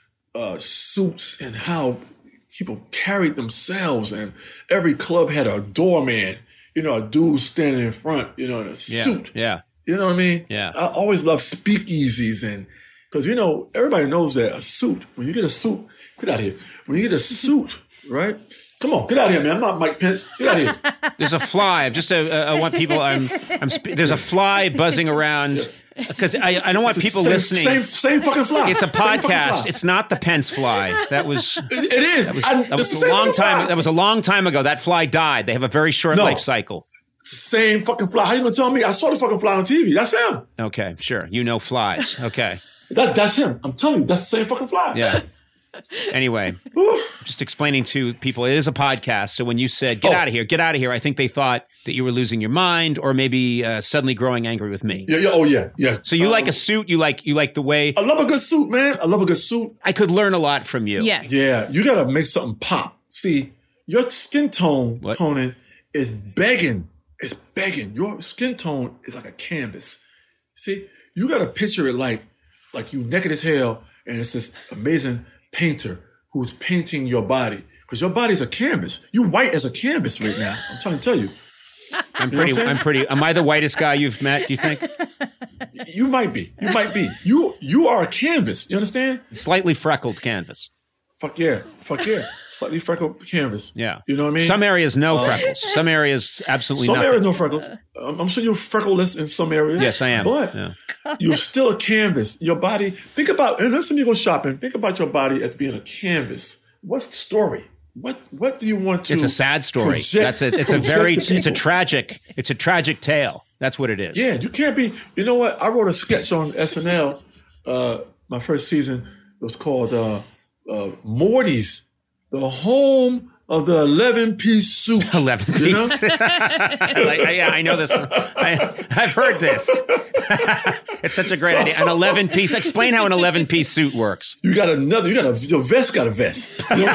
suits and how people carried themselves, and every club had a doorman, a dude standing in front, in a suit. Yeah. You know what I mean? Yeah. I always love speakeasies, and because, everybody knows that a suit, when you get a suit, get out of here. When you get a suit, right? Come on, get out of here, man. I'm not Mike Pence. Get out of here. There's a fly. I want people. There's a fly buzzing around because I don't want people listening. Same fucking fly. It's a podcast. It's not the Pence fly. That was. It is. That was a long time. That was a long time ago. That fly died. They have a very short life cycle. It's the same fucking fly. How you gonna tell me? I saw the fucking fly on TV. That's him. Okay, sure. You know flies. Okay. That's him. I'm telling you, that's the same fucking fly. Yeah. Anyway, just explaining to people, it is a podcast. So when you said, get out of here, I think they thought that you were losing your mind or maybe suddenly growing angry with me. Yeah. So you like a suit? You like the way? I love a good suit, man. I love a good suit. I could learn a lot from you. Yes. Yeah. You got to make something pop. See, your skin tone, Conan, is begging. It's begging. Your skin tone is like a canvas. See, you got to picture it like you naked as hell and it's this amazing painter who's painting your body because your body's a canvas. You white as a canvas right now. I'm trying to tell you. Am I the whitest guy you've met? Do you think? You might be. You are a canvas. You understand? Slightly freckled canvas. Fuck yeah. Slightly freckled canvas. Yeah. You know what I mean? Some areas no freckles. Some areas absolutely some nothing. Areas no freckles. I'm sure you're freckleless in some areas. Yes, I am. But you're still a canvas. Your body, think about, and listen, you go shopping, think about your body as being a canvas. What's the story? What do you want to? It's a sad story. It's a tragic tale. That's what it is. Yeah, you can't be. You know what? I wrote a sketch on SNL. My first season was called Morty's, the home of the 11-piece suit. 11-piece. You know? I know this. I've heard this. It's such a great idea. An 11-piece. Explain how an 11-piece suit works. Your vest got a vest. You know what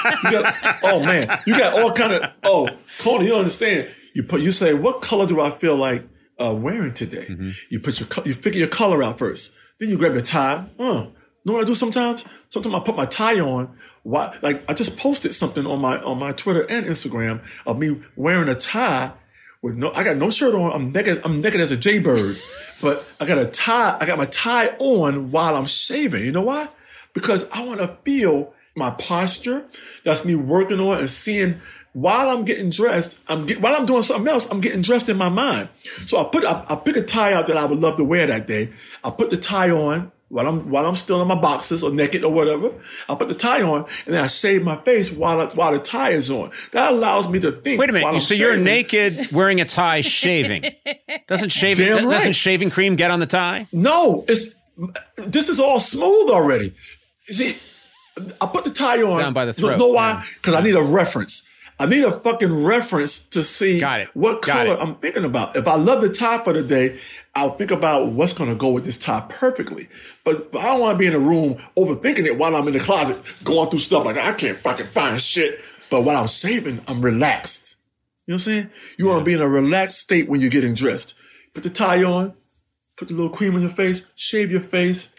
I'm saying? You got all kind of, Tony, you don't understand. You say, what color do I feel like wearing today? Mm-hmm. You figure your color out first. Then you grab your tie. Know what I do sometimes? Sometimes I put my tie on. Why? Like I just posted something on my Twitter and Instagram of me wearing a tie with I got no shirt on. I'm naked as a jaybird, but I got a tie. I got my tie on while I'm shaving. You know why? Because I want to feel my posture. That's me working on and seeing while I'm getting dressed. While I'm doing something else, I'm getting dressed in my mind. So I pick a tie out that I would love to wear that day. I put the tie on. While I'm still in my boxers or naked or whatever, I put the tie on and then I shave my face while the tie is on. That allows me to think. Wait a minute. So you're naked wearing a tie, shaving. Doesn't shaving cream get on the tie? No, this is all smooth already. You see, I put the tie on down by the throat. You know why? Because I need a reference. I need a fucking reference to see what color I'm thinking about. If I love the tie for the day, I'll think about what's going to go with this tie perfectly. But I don't want to be in a room overthinking it while I'm in the closet going through stuff like I can't fucking find shit. But while I'm shaving, I'm relaxed. You know what I'm saying? You want to be in a relaxed state when you're getting dressed. Put the tie on, put the little cream on your face, shave your face.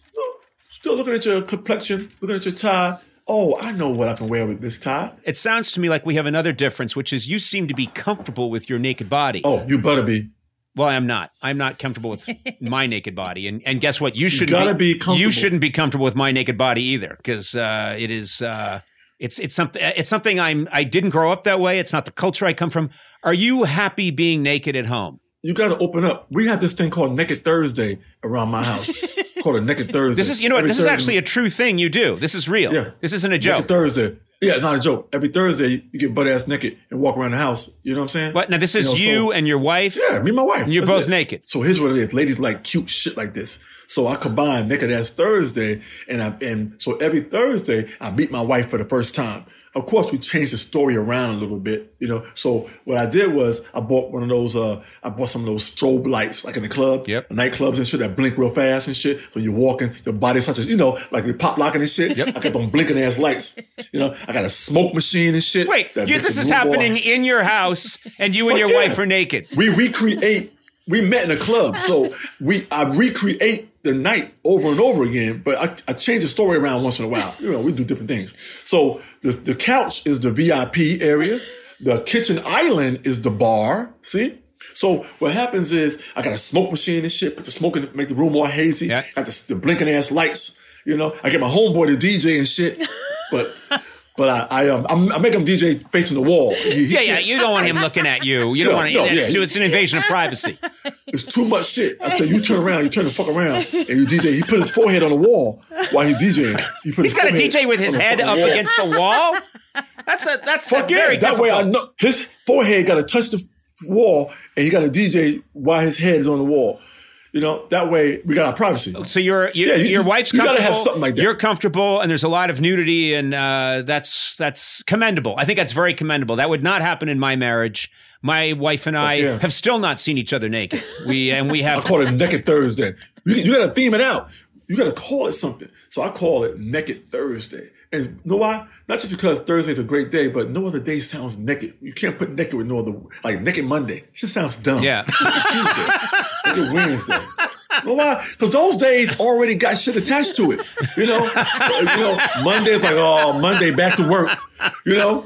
Still looking at your complexion, looking at your tie. Oh, I know what I can wear with this tie. It sounds to me like we have another difference, which is you seem to be comfortable with your naked body. Oh, you better be. Well, I'm not. I'm not comfortable with my naked body. And guess what? You shouldn't be comfortable. You shouldn't be comfortable with my naked body either, because it is it's something I didn't grow up that way. It's not the culture I come from. Are you happy being naked at home? You got to open up. We have this thing called Naked Thursday around my house. Called a Naked Thursday. This is actually a true thing you do. This is real. Yeah. This isn't a joke. Naked Thursday. Yeah, it's not a joke. Every Thursday, you get butt-ass naked and walk around the house. You know what I'm saying? What? Now, this is you and your wife? Yeah, me and my wife. And you're both naked. So here's what it is. Ladies like cute shit like this. So I combine Naked-Ass Thursday, and so every Thursday, I meet my wife for the first time. Of course, we changed the story around a little bit, you know. So what I did was I bought one of those, I bought some of those strobe lights, like in the club, nightclubs and shit that blink real fast and shit. So you're walking, your body's such as, you know, like you're pop locking and shit. Yep. I kept on blinking ass lights. You know, I got a smoke machine and shit. Wait, this is happening in your house and you and your wife are naked. We met in a club, so I recreate the night over and over again, but I change the story around once in a while. You know, we do different things. So the couch is the VIP area. The kitchen island is the bar. See? So what happens is I got a smoke machine and shit, put the smoke in to make the room more hazy. Yeah. Got the blinking ass lights. You know, I get my homeboy to DJ and shit. But But I make him DJ facing the wall. Yeah. You don't want him looking at you. You don't want to. It's an invasion of privacy. It's too much shit. I say, you turn around, you turn the fuck around, and you DJ. He put his forehead on the wall while he's DJing. He's got a DJ with his head up against the wall. That's very that difficult. way I know his forehead got to touch the wall, and he got a DJ while his head is on the wall. You know, that way we got our privacy. So your wife's comfortable. You got to have something like that. You're comfortable, and there's a lot of nudity, and that's commendable. I think that's very commendable. That would not happen in my marriage. My wife and I have still not seen each other naked. We have. I call it Naked Thursday. You got to theme it out. You got to call it something. So I call it Naked Thursday. And you know why? Not just because Thursday's a great day, but no other day sounds naked. You can't put naked with no other, like Naked Monday. It just sounds dumb. Yeah. Naked Tuesday. Naked Wednesday. You know why? Because those days already got shit attached to it. You know, Monday's like, oh, Monday, back to work. You know,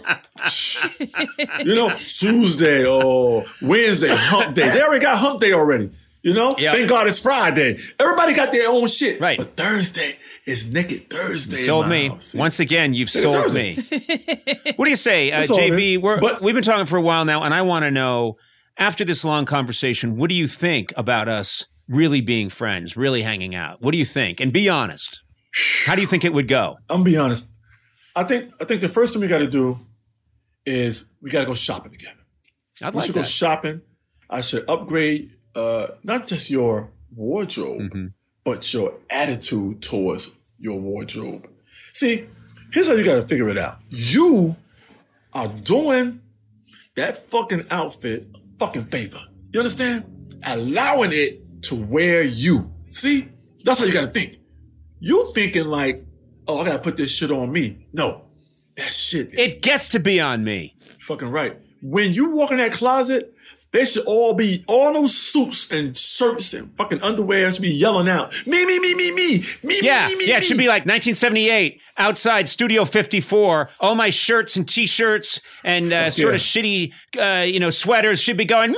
Tuesday or Wednesday, hump day. They already got hump day already. You know, Thank God it's Friday. Everybody got their own shit. Right. But Thursday is Naked Thursday. You sold me. Once again, you've sold me. What do you say, JB? We've been talking for a while now, and I want to know, after this long conversation, what do you think about us really being friends, really hanging out? What do you think? And be honest. How do you think it would go? I'm gonna be honest. I think the first thing we got to do is we got to go shopping together. We should go shopping. I should upgrade not just your wardrobe, but your attitude towards your wardrobe. See, here's how you got to figure it out. You are doing that fucking outfit a fucking favor. You understand? Allowing it to wear you. See? That's how you got to think. You thinking like, oh, I got to put this shit on me. No. That shit. It gets to be on me. Fucking right. When you walk in that closet, they should all those suits and shirts and fucking underwear should be yelling out, me. Yeah, it should be like 1978, outside Studio 54. All my shirts and T-shirts and sort of shitty, sweaters should be going, me.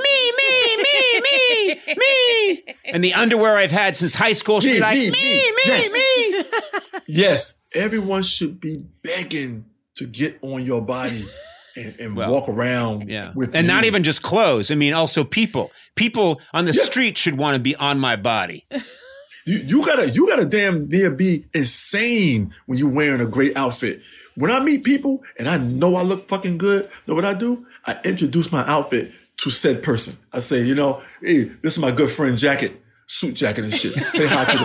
And the underwear I've had since high school should be like, me. Yes, everyone should be begging to get on your body. And walk around with and you. Not even just clothes. I mean, also people. People on the street should want to be on my body. You gotta damn near be insane when you're wearing a great outfit. When I meet people and I know I look fucking good, know what I do? I introduce my outfit to said person. I say, hey, this is my good friend Jacket. Suit jacket and shit. Say hi to the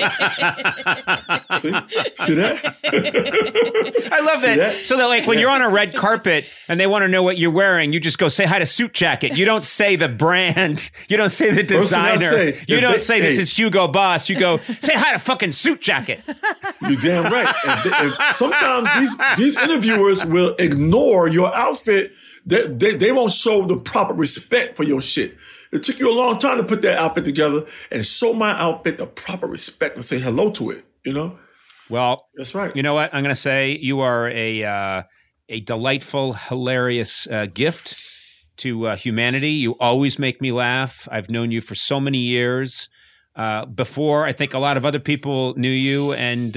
motherfucker. See that? I love that. So that like when you're on a red carpet and they want to know what you're wearing, you just go say hi to Suit Jacket. You don't say the brand. You don't say the designer. You don't say this is Hugo Boss. You go say hi to fucking Suit Jacket. You're damn right. And sometimes these interviewers will ignore your outfit. They won't show the proper respect for your shit. It took you a long time to put that outfit together and show my outfit the proper respect and say hello to it, Well, that's right. You know what? I'm going to say you are a delightful, hilarious gift to humanity. You always make me laugh. I've known you for so many years. Before, I think a lot of other people knew you and,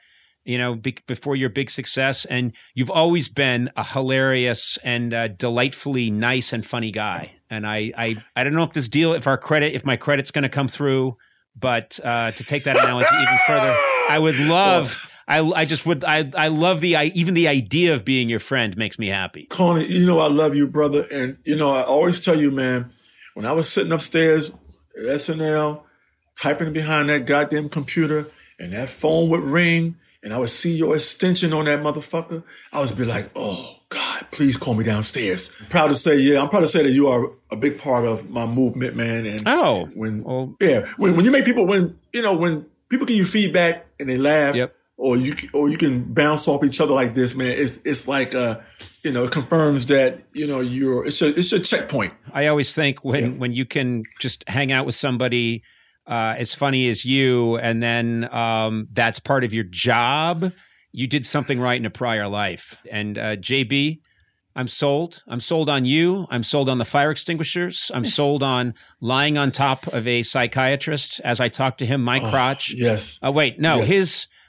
before your big success. And you've always been a hilarious and delightfully nice and funny guy. And I don't know if my credit's going to come through, but to take that analogy even further, I would love. I love even the idea of being your friend makes me happy. Conan, I love you, brother, and I always tell you, man. When I was sitting upstairs at SNL, typing behind that goddamn computer, and that phone would ring, and I would see your extension on that motherfucker, I would be like, oh, God, please call me downstairs. I'm proud to say that you are a big part of my movement, man. And when you make people, when people give you feedback and they laugh, or you can bounce off each other like this, man, it's like, it confirms that, it's your checkpoint. I always think when you can just hang out with somebody as funny as you, and then that's part of your job, you did something right in a prior life. And JB, I'm sold. I'm sold on you. I'm sold on the fire extinguishers. I'm sold on lying on top of a psychiatrist as I talk to him, my crotch. Yes. Wait, no, yes.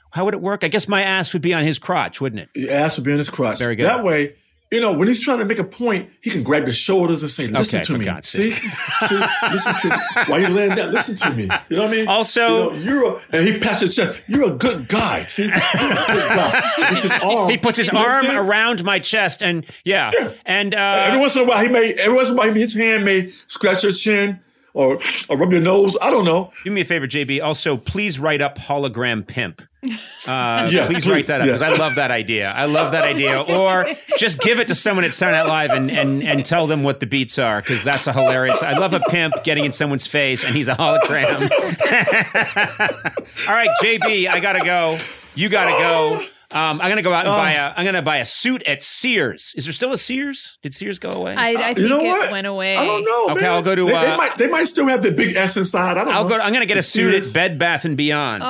How would it work? I guess my ass would be on his crotch, wouldn't it? Your ass would be on his crotch. Very good. That way, when he's trying to make a point, he can grab your shoulders and say, listen to me. See, listen to me. While you're laying down, listen to me. You know what I mean? Also, and he pats your chest. You're a good guy. See, you're a good guy. It's his arm. He puts his arm around my chest, and and every once in a while, his hand may scratch your chin or rub your nose. I don't know. Do me a favor, JB. Also, please write up hologram pimp. Please write that up because I love that idea. Or just give it to someone at Saturday Night Live and tell them what the beats are, because that's a hilarious. I love a pimp getting in someone's face and he's a hologram. All right, JB, I gotta go. You gotta go. I'm gonna go out and I'm gonna buy a suit at Sears. Is there still a Sears? Did Sears go away? I think it went away. I don't know. Okay, man. I'll go to. They might still have the big S inside. I don't know. I'm gonna get a suit at Bed Bath and Beyond.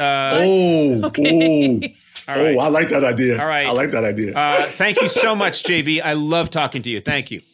Okay. All right. I like that idea. All right. I like that idea. Thank you so much, JB. I love talking to you. Thank you.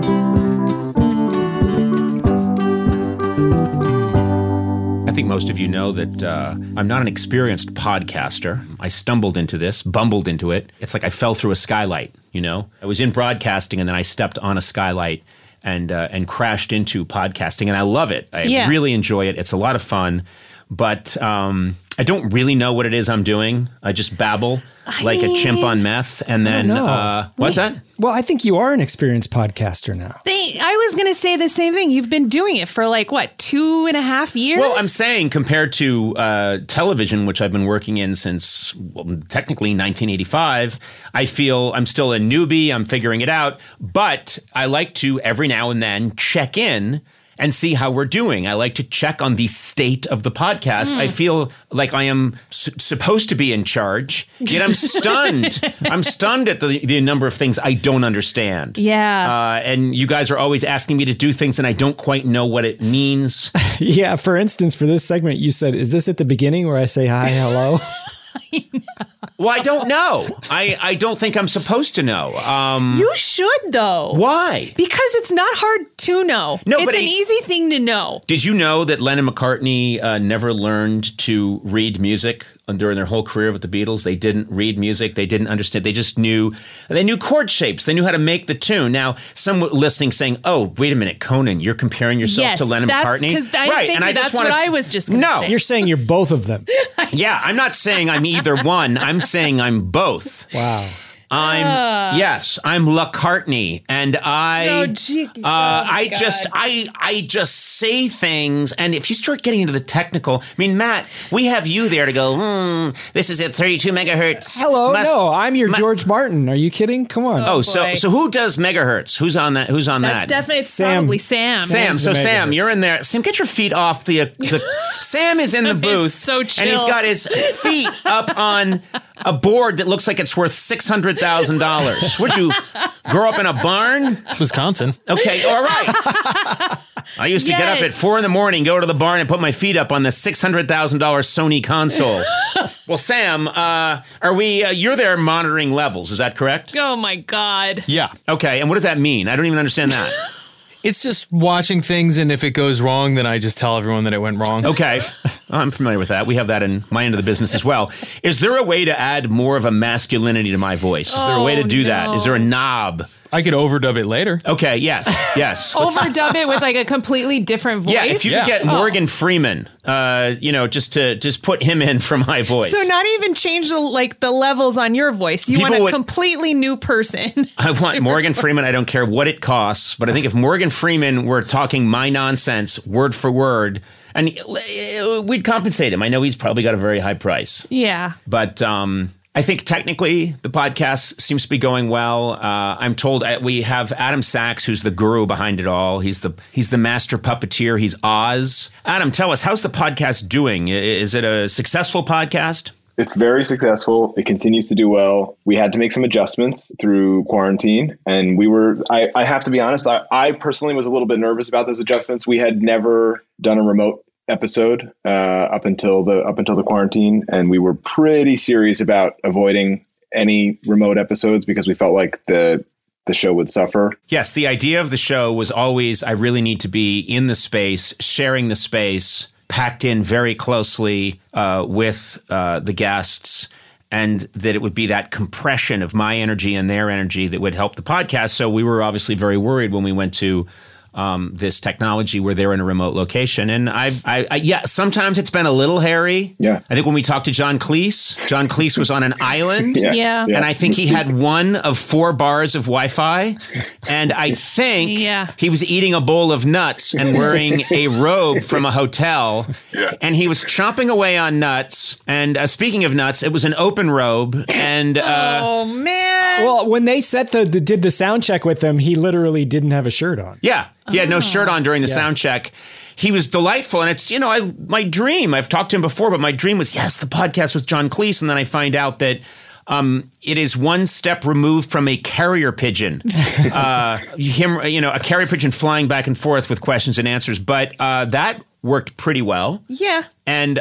I think most of you know that I'm not an experienced podcaster. I bumbled into it. It's like I fell through a skylight, I was in broadcasting and then I stepped on a skylight and crashed into podcasting, and I love it. I really enjoy it. It's a lot of fun, but I don't really know what it is I'm doing. I just babble like a chimp on meth, and then what's that? Well, I think you are an experienced podcaster now. I was going to say the same thing. You've been doing it for 2.5 years? Well, I'm saying compared to television, which I've been working in since technically 1985, I feel I'm still a newbie. I'm figuring it out. But I like to every now and then check in and see how we're doing. I like to check on the state of the podcast. I feel like I am supposed to be in charge, yet I'm stunned. I'm stunned at the number of things I don't understand. Yeah. And you guys are always asking me to do things, and I don't quite know what it means. Yeah, for instance, for this segment, you said, is this at the beginning where I say hi, hello? Well, I don't know. I don't think I'm supposed to know. You should, though. Why? Because it's not hard to know. No, it's an easy thing to know. Did you know that Lennon and McCartney never learned to read music during their whole career with the Beatles? They didn't read music. They didn't understand. They just knew chord shapes. They knew how to make the tune. Now, some listening saying, "Oh, wait a minute, Conan, you're comparing yourself to Lennon McCartney." Right, and that's what I was just going to say. You're saying you're both of them. Yeah, I'm not saying I'm either one. I'm saying I'm both. Wow. I'm LaCartney, and I just say things, and if you start getting into the technical, Matt, we have you there to go. This is at 32 megahertz. Hello, I'm your George Martin. Are you kidding? Come on. So who does megahertz? Who's on that? That's definitely probably Sam. Sam, you're in there. Sam, get your feet off the Sam is in the booth, so chill. And he's got his feet up on a board that looks like it's worth $600,000. Would you grow up in a barn? Wisconsin. Okay, all right. I used to get up at 4 a.m, go to the barn and put my feet up on the $600,000 Sony console. Well, Sam, you're there monitoring levels, is that correct? Oh my God. Yeah. Okay, and what does that mean? I don't even understand that. It's just watching things, and if it goes wrong, then I just tell everyone that it went wrong. Okay. I'm familiar with that. We have that in my end of the business as well. Is there a way to add more of a masculinity to my voice? Is there a way to do that? Is there a knob? I could overdub it later. Okay, yes. Overdub it with a completely different voice? Yeah, if you could get Morgan Freeman, just put him in for my voice. So not even change the levels on your voice. You want a completely new person. I want Morgan Freeman. I don't care what it costs, but I think if Morgan Freeman were talking my nonsense word for word, and we'd compensate him. I know he's probably got a very high price. Yeah. But I think technically the podcast seems to be going well. I'm told we have Adam Sachs, who's the guru behind it all. He's the master puppeteer. He's Oz. Adam, tell us, how's the podcast doing? Is it a successful podcast? It's very successful. It continues to do well. We had to make some adjustments through quarantine, and I have to be honest, I personally was a little bit nervous about those adjustments. We had never done a remote episode up until the quarantine, and we were pretty serious about avoiding any remote episodes because we felt like the show would suffer. Yes, the idea of the show was always, I really need to be in the space, sharing the space, packed in very closely with the guests, and that it would be that compression of my energy and their energy that would help the podcast. So we were obviously very worried when we went to this technology where they're in a remote location. And yeah, sometimes it's been a little hairy. Yeah. I think when we talked to John Cleese was on an island. Yeah. And I think he had 1 of 4 bars of Wi-Fi. And I think he was eating a bowl of nuts and wearing a robe from a hotel. Yeah. And he was chomping away on nuts. And speaking of nuts, it was an open robe. And oh, man. Well, when they did the sound check with him, he literally didn't have a shirt on. yeah. He had no shirt on during the sound check. He was delightful. And it's, my dream, I've talked to him before, but my dream was, yes, the podcast with John Cleese. And then I find out that it is one step removed from a carrier pigeon. A carrier pigeon flying back and forth with questions and answers. But that worked pretty well. Yeah. And,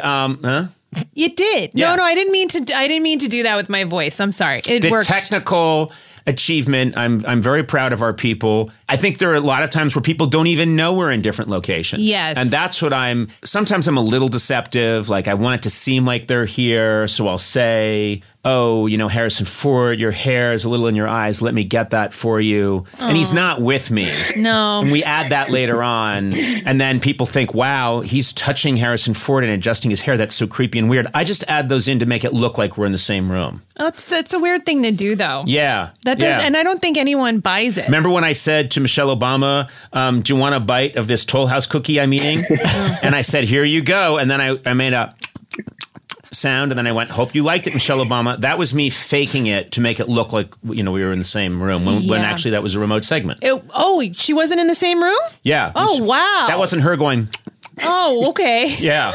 It did. Yeah. No, I didn't mean to do that with my voice. I'm sorry. It the worked. technical achievement, I'm very proud of our people. I think there are a lot of times where people don't even know we're in different locations. Yes. And that's what sometimes I'm a little deceptive. Like I want it to seem like they're here. So I'll say, oh, Harrison Ford, your hair is a little in your eyes. Let me get that for you. And he's not with me. No. And we add that later on. And then people think, wow, he's touching Harrison Ford and adjusting his hair. That's so creepy and weird. I just add those in to make it look like we're in the same room. Oh, it's a weird thing to do, though. Yeah. That does, and I don't think anyone buys it. Remember when I said to Michelle Obama, do you want a bite of this Toll House cookie I'm eating? And I said, here you go. And then I made a sound, and then I went, hope you liked it, Michelle Obama. That was me faking it to make it look like, we were in the same room when actually that was a remote segment. She wasn't in the same room? Yeah. Oh, wow. That wasn't her going, oh, okay. yeah.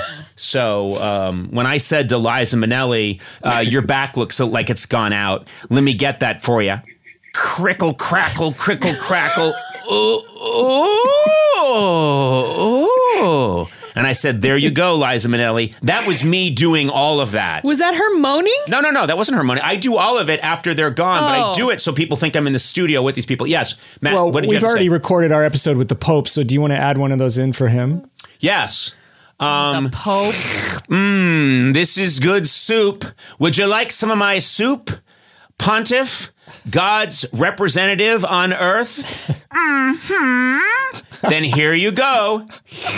So when I said to Liza Minnelli, your back looks like it's gone out. Let me get that for you. Crickle, crackle, crickle, crackle. Oh. And I said, there you go, Liza Minnelli. That was me doing all of that. Was that her moaning? No. That wasn't her moaning. I do all of it after they're gone, but I do it so people think I'm in the studio with these people. Yes, Matt, Well, what did you have we've to already say? recorded our episode with the Pope, so do you want to add one of those in for him? Yes. The Pope. This is good soup. Would you like some of my soup? Pontiff, God's representative on earth? Then here you go.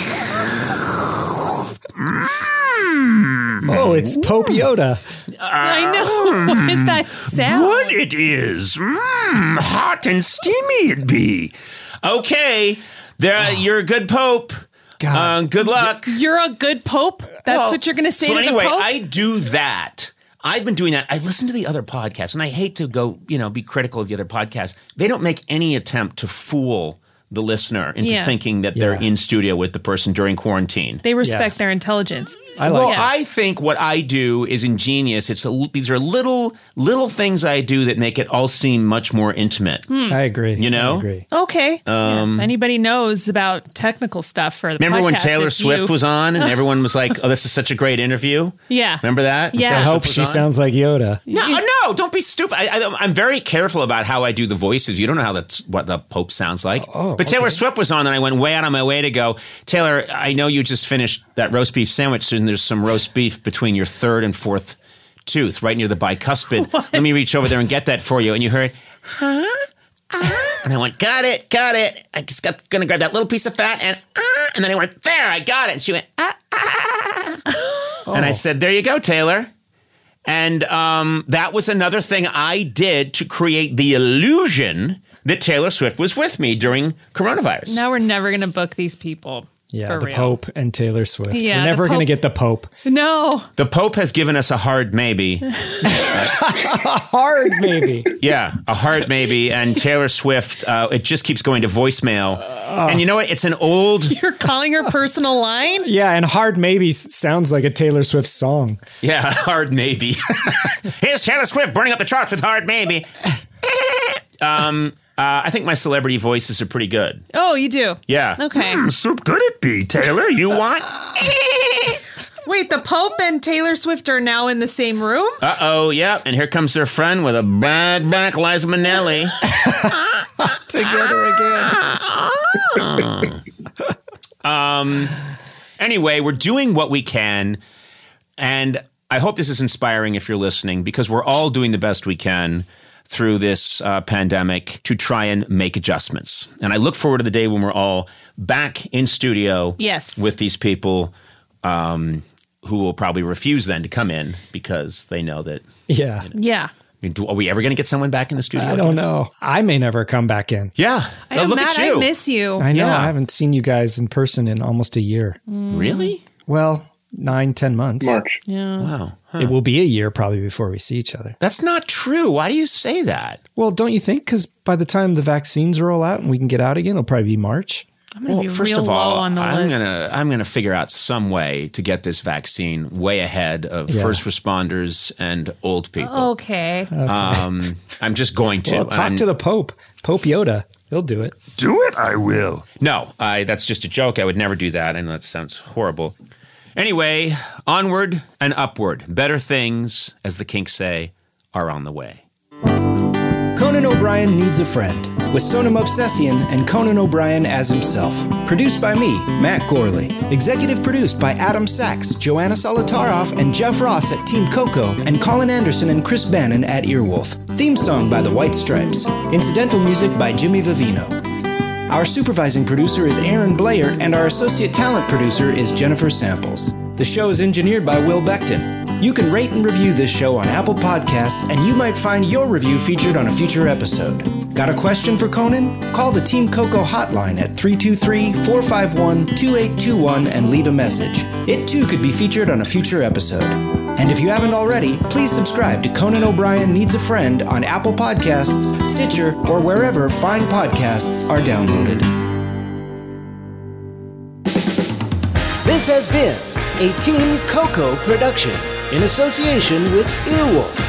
Oh, it's Pope Yoda. I know. What is that sound? Good it is. Hot and steamy it be. Okay, you're a good Pope. God. Good luck. You're a good Pope? That's what you're going to say to So anyway, the Pope? I do that. I've been doing that. I listen to the other podcasts, and I hate to go, be critical of the other podcasts. They don't make any attempt to fool the listener into thinking that they're in studio with the person during quarantine. They respect their intelligence. I think what I do is ingenious. These are little things I do that make it all seem much more intimate. I agree. You know? I agree. Okay. Anybody knows about technical stuff for the Remember when podcast, Taylor it's Swift you. was on and everyone was like, oh, this is such a great interview? Yeah. Remember that? Yeah. I Taylor hope Swift she was on? sounds like Yoda. No, don't be stupid. I'm very careful about how I do the voices. You don't know how what the Pope sounds like. But Taylor Swift was on, and I went way out of my way to go, Taylor, I know you just finished that roast beef sandwich, and there's some roast beef between your third and fourth tooth, right near the bicuspid. Let me reach over there and get that for you. And you heard, huh? And I went, got it. I just gonna grab that little piece of fat, and then I went, there, I got it. And she went, And I said, there you go, Taylor. And that was another thing I did to create the illusion that Taylor Swift was with me during coronavirus. Now we're never going to book these people. Yeah, for the real. Pope and Taylor Swift. Yeah, We're never the going to Pope- get the Pope. No. The Pope has given us a hard maybe. Hard, maybe. Yeah, a hard maybe. And Taylor Swift, it just keeps going to voicemail. And you know what? It's an old... You're calling her personal line? Yeah, and Hard Maybe sounds like a Taylor Swift song. Yeah, hard maybe. Here's Taylor Swift burning up the charts with hard maybe. I think my celebrity voices are pretty good. Oh, you do? Yeah. Okay. Soup could it be, Taylor? You want? Wait, the Pope and Taylor Swift are now in the same room? Uh-oh, yeah. And here comes their friend with a bad back, Liza Minnelli. Together again. Anyway, we're doing what we can. And I hope this is inspiring if you're listening, because we're all doing the best we can through this pandemic to try and make adjustments. And I look forward to the day when we're all back in studio with these people who will probably refuse then to come in because they know that. Yeah. Yeah. I mean, are we ever going to get someone back in the studio? I don't know. I may never come back in. Yeah. Look at you. I miss you. I know. I haven't seen you guys in person in almost a year. Really? Well, 9-10 months. March. Yeah. Wow. Huh. It will be a year probably before we see each other. That's not true. Why do you say that? Well, don't you think? Because by the time the vaccines roll out and we can get out again, it'll probably be March. I'm gonna be first real of all, low on the I'm list. gonna figure out some way to get this vaccine way ahead of first responders and old people. Okay. I'm just going to. Well, talk to the Pope, Pope Yoda. He'll do it. Do it, I will. No, that's just a joke. I would never do that. I know that sounds horrible. Anyway, onward and upward. Better things, as the Kinks say, are on the way. Conan O'Brien Needs a Friend, with Sona Movsesian and Conan O'Brien as himself. Produced by me, Matt Gorley. Executive produced by Adam Sachs, Joanna Solitaroff, and Jeff Ross at Team Coco, and Colin Anderson and Chris Bannon at Earwolf. Theme song by the White Stripes. Incidental music by Jimmy Vivino. Our supervising producer is Aaron Blair, and our associate talent producer is Jennifer Samples. The show is engineered by Will Beckton. You can rate and review this show on Apple Podcasts, and you might find your review featured on a future episode. Got a question for Conan? Call the Team Coco hotline at 323-451-2821 and leave a message. It too could be featured on a future episode. And if you haven't already, please subscribe to Conan O'Brien Needs a Friend on Apple Podcasts, Stitcher, or wherever fine podcasts are downloaded. This has been a Team Coco production in association with Earwolf.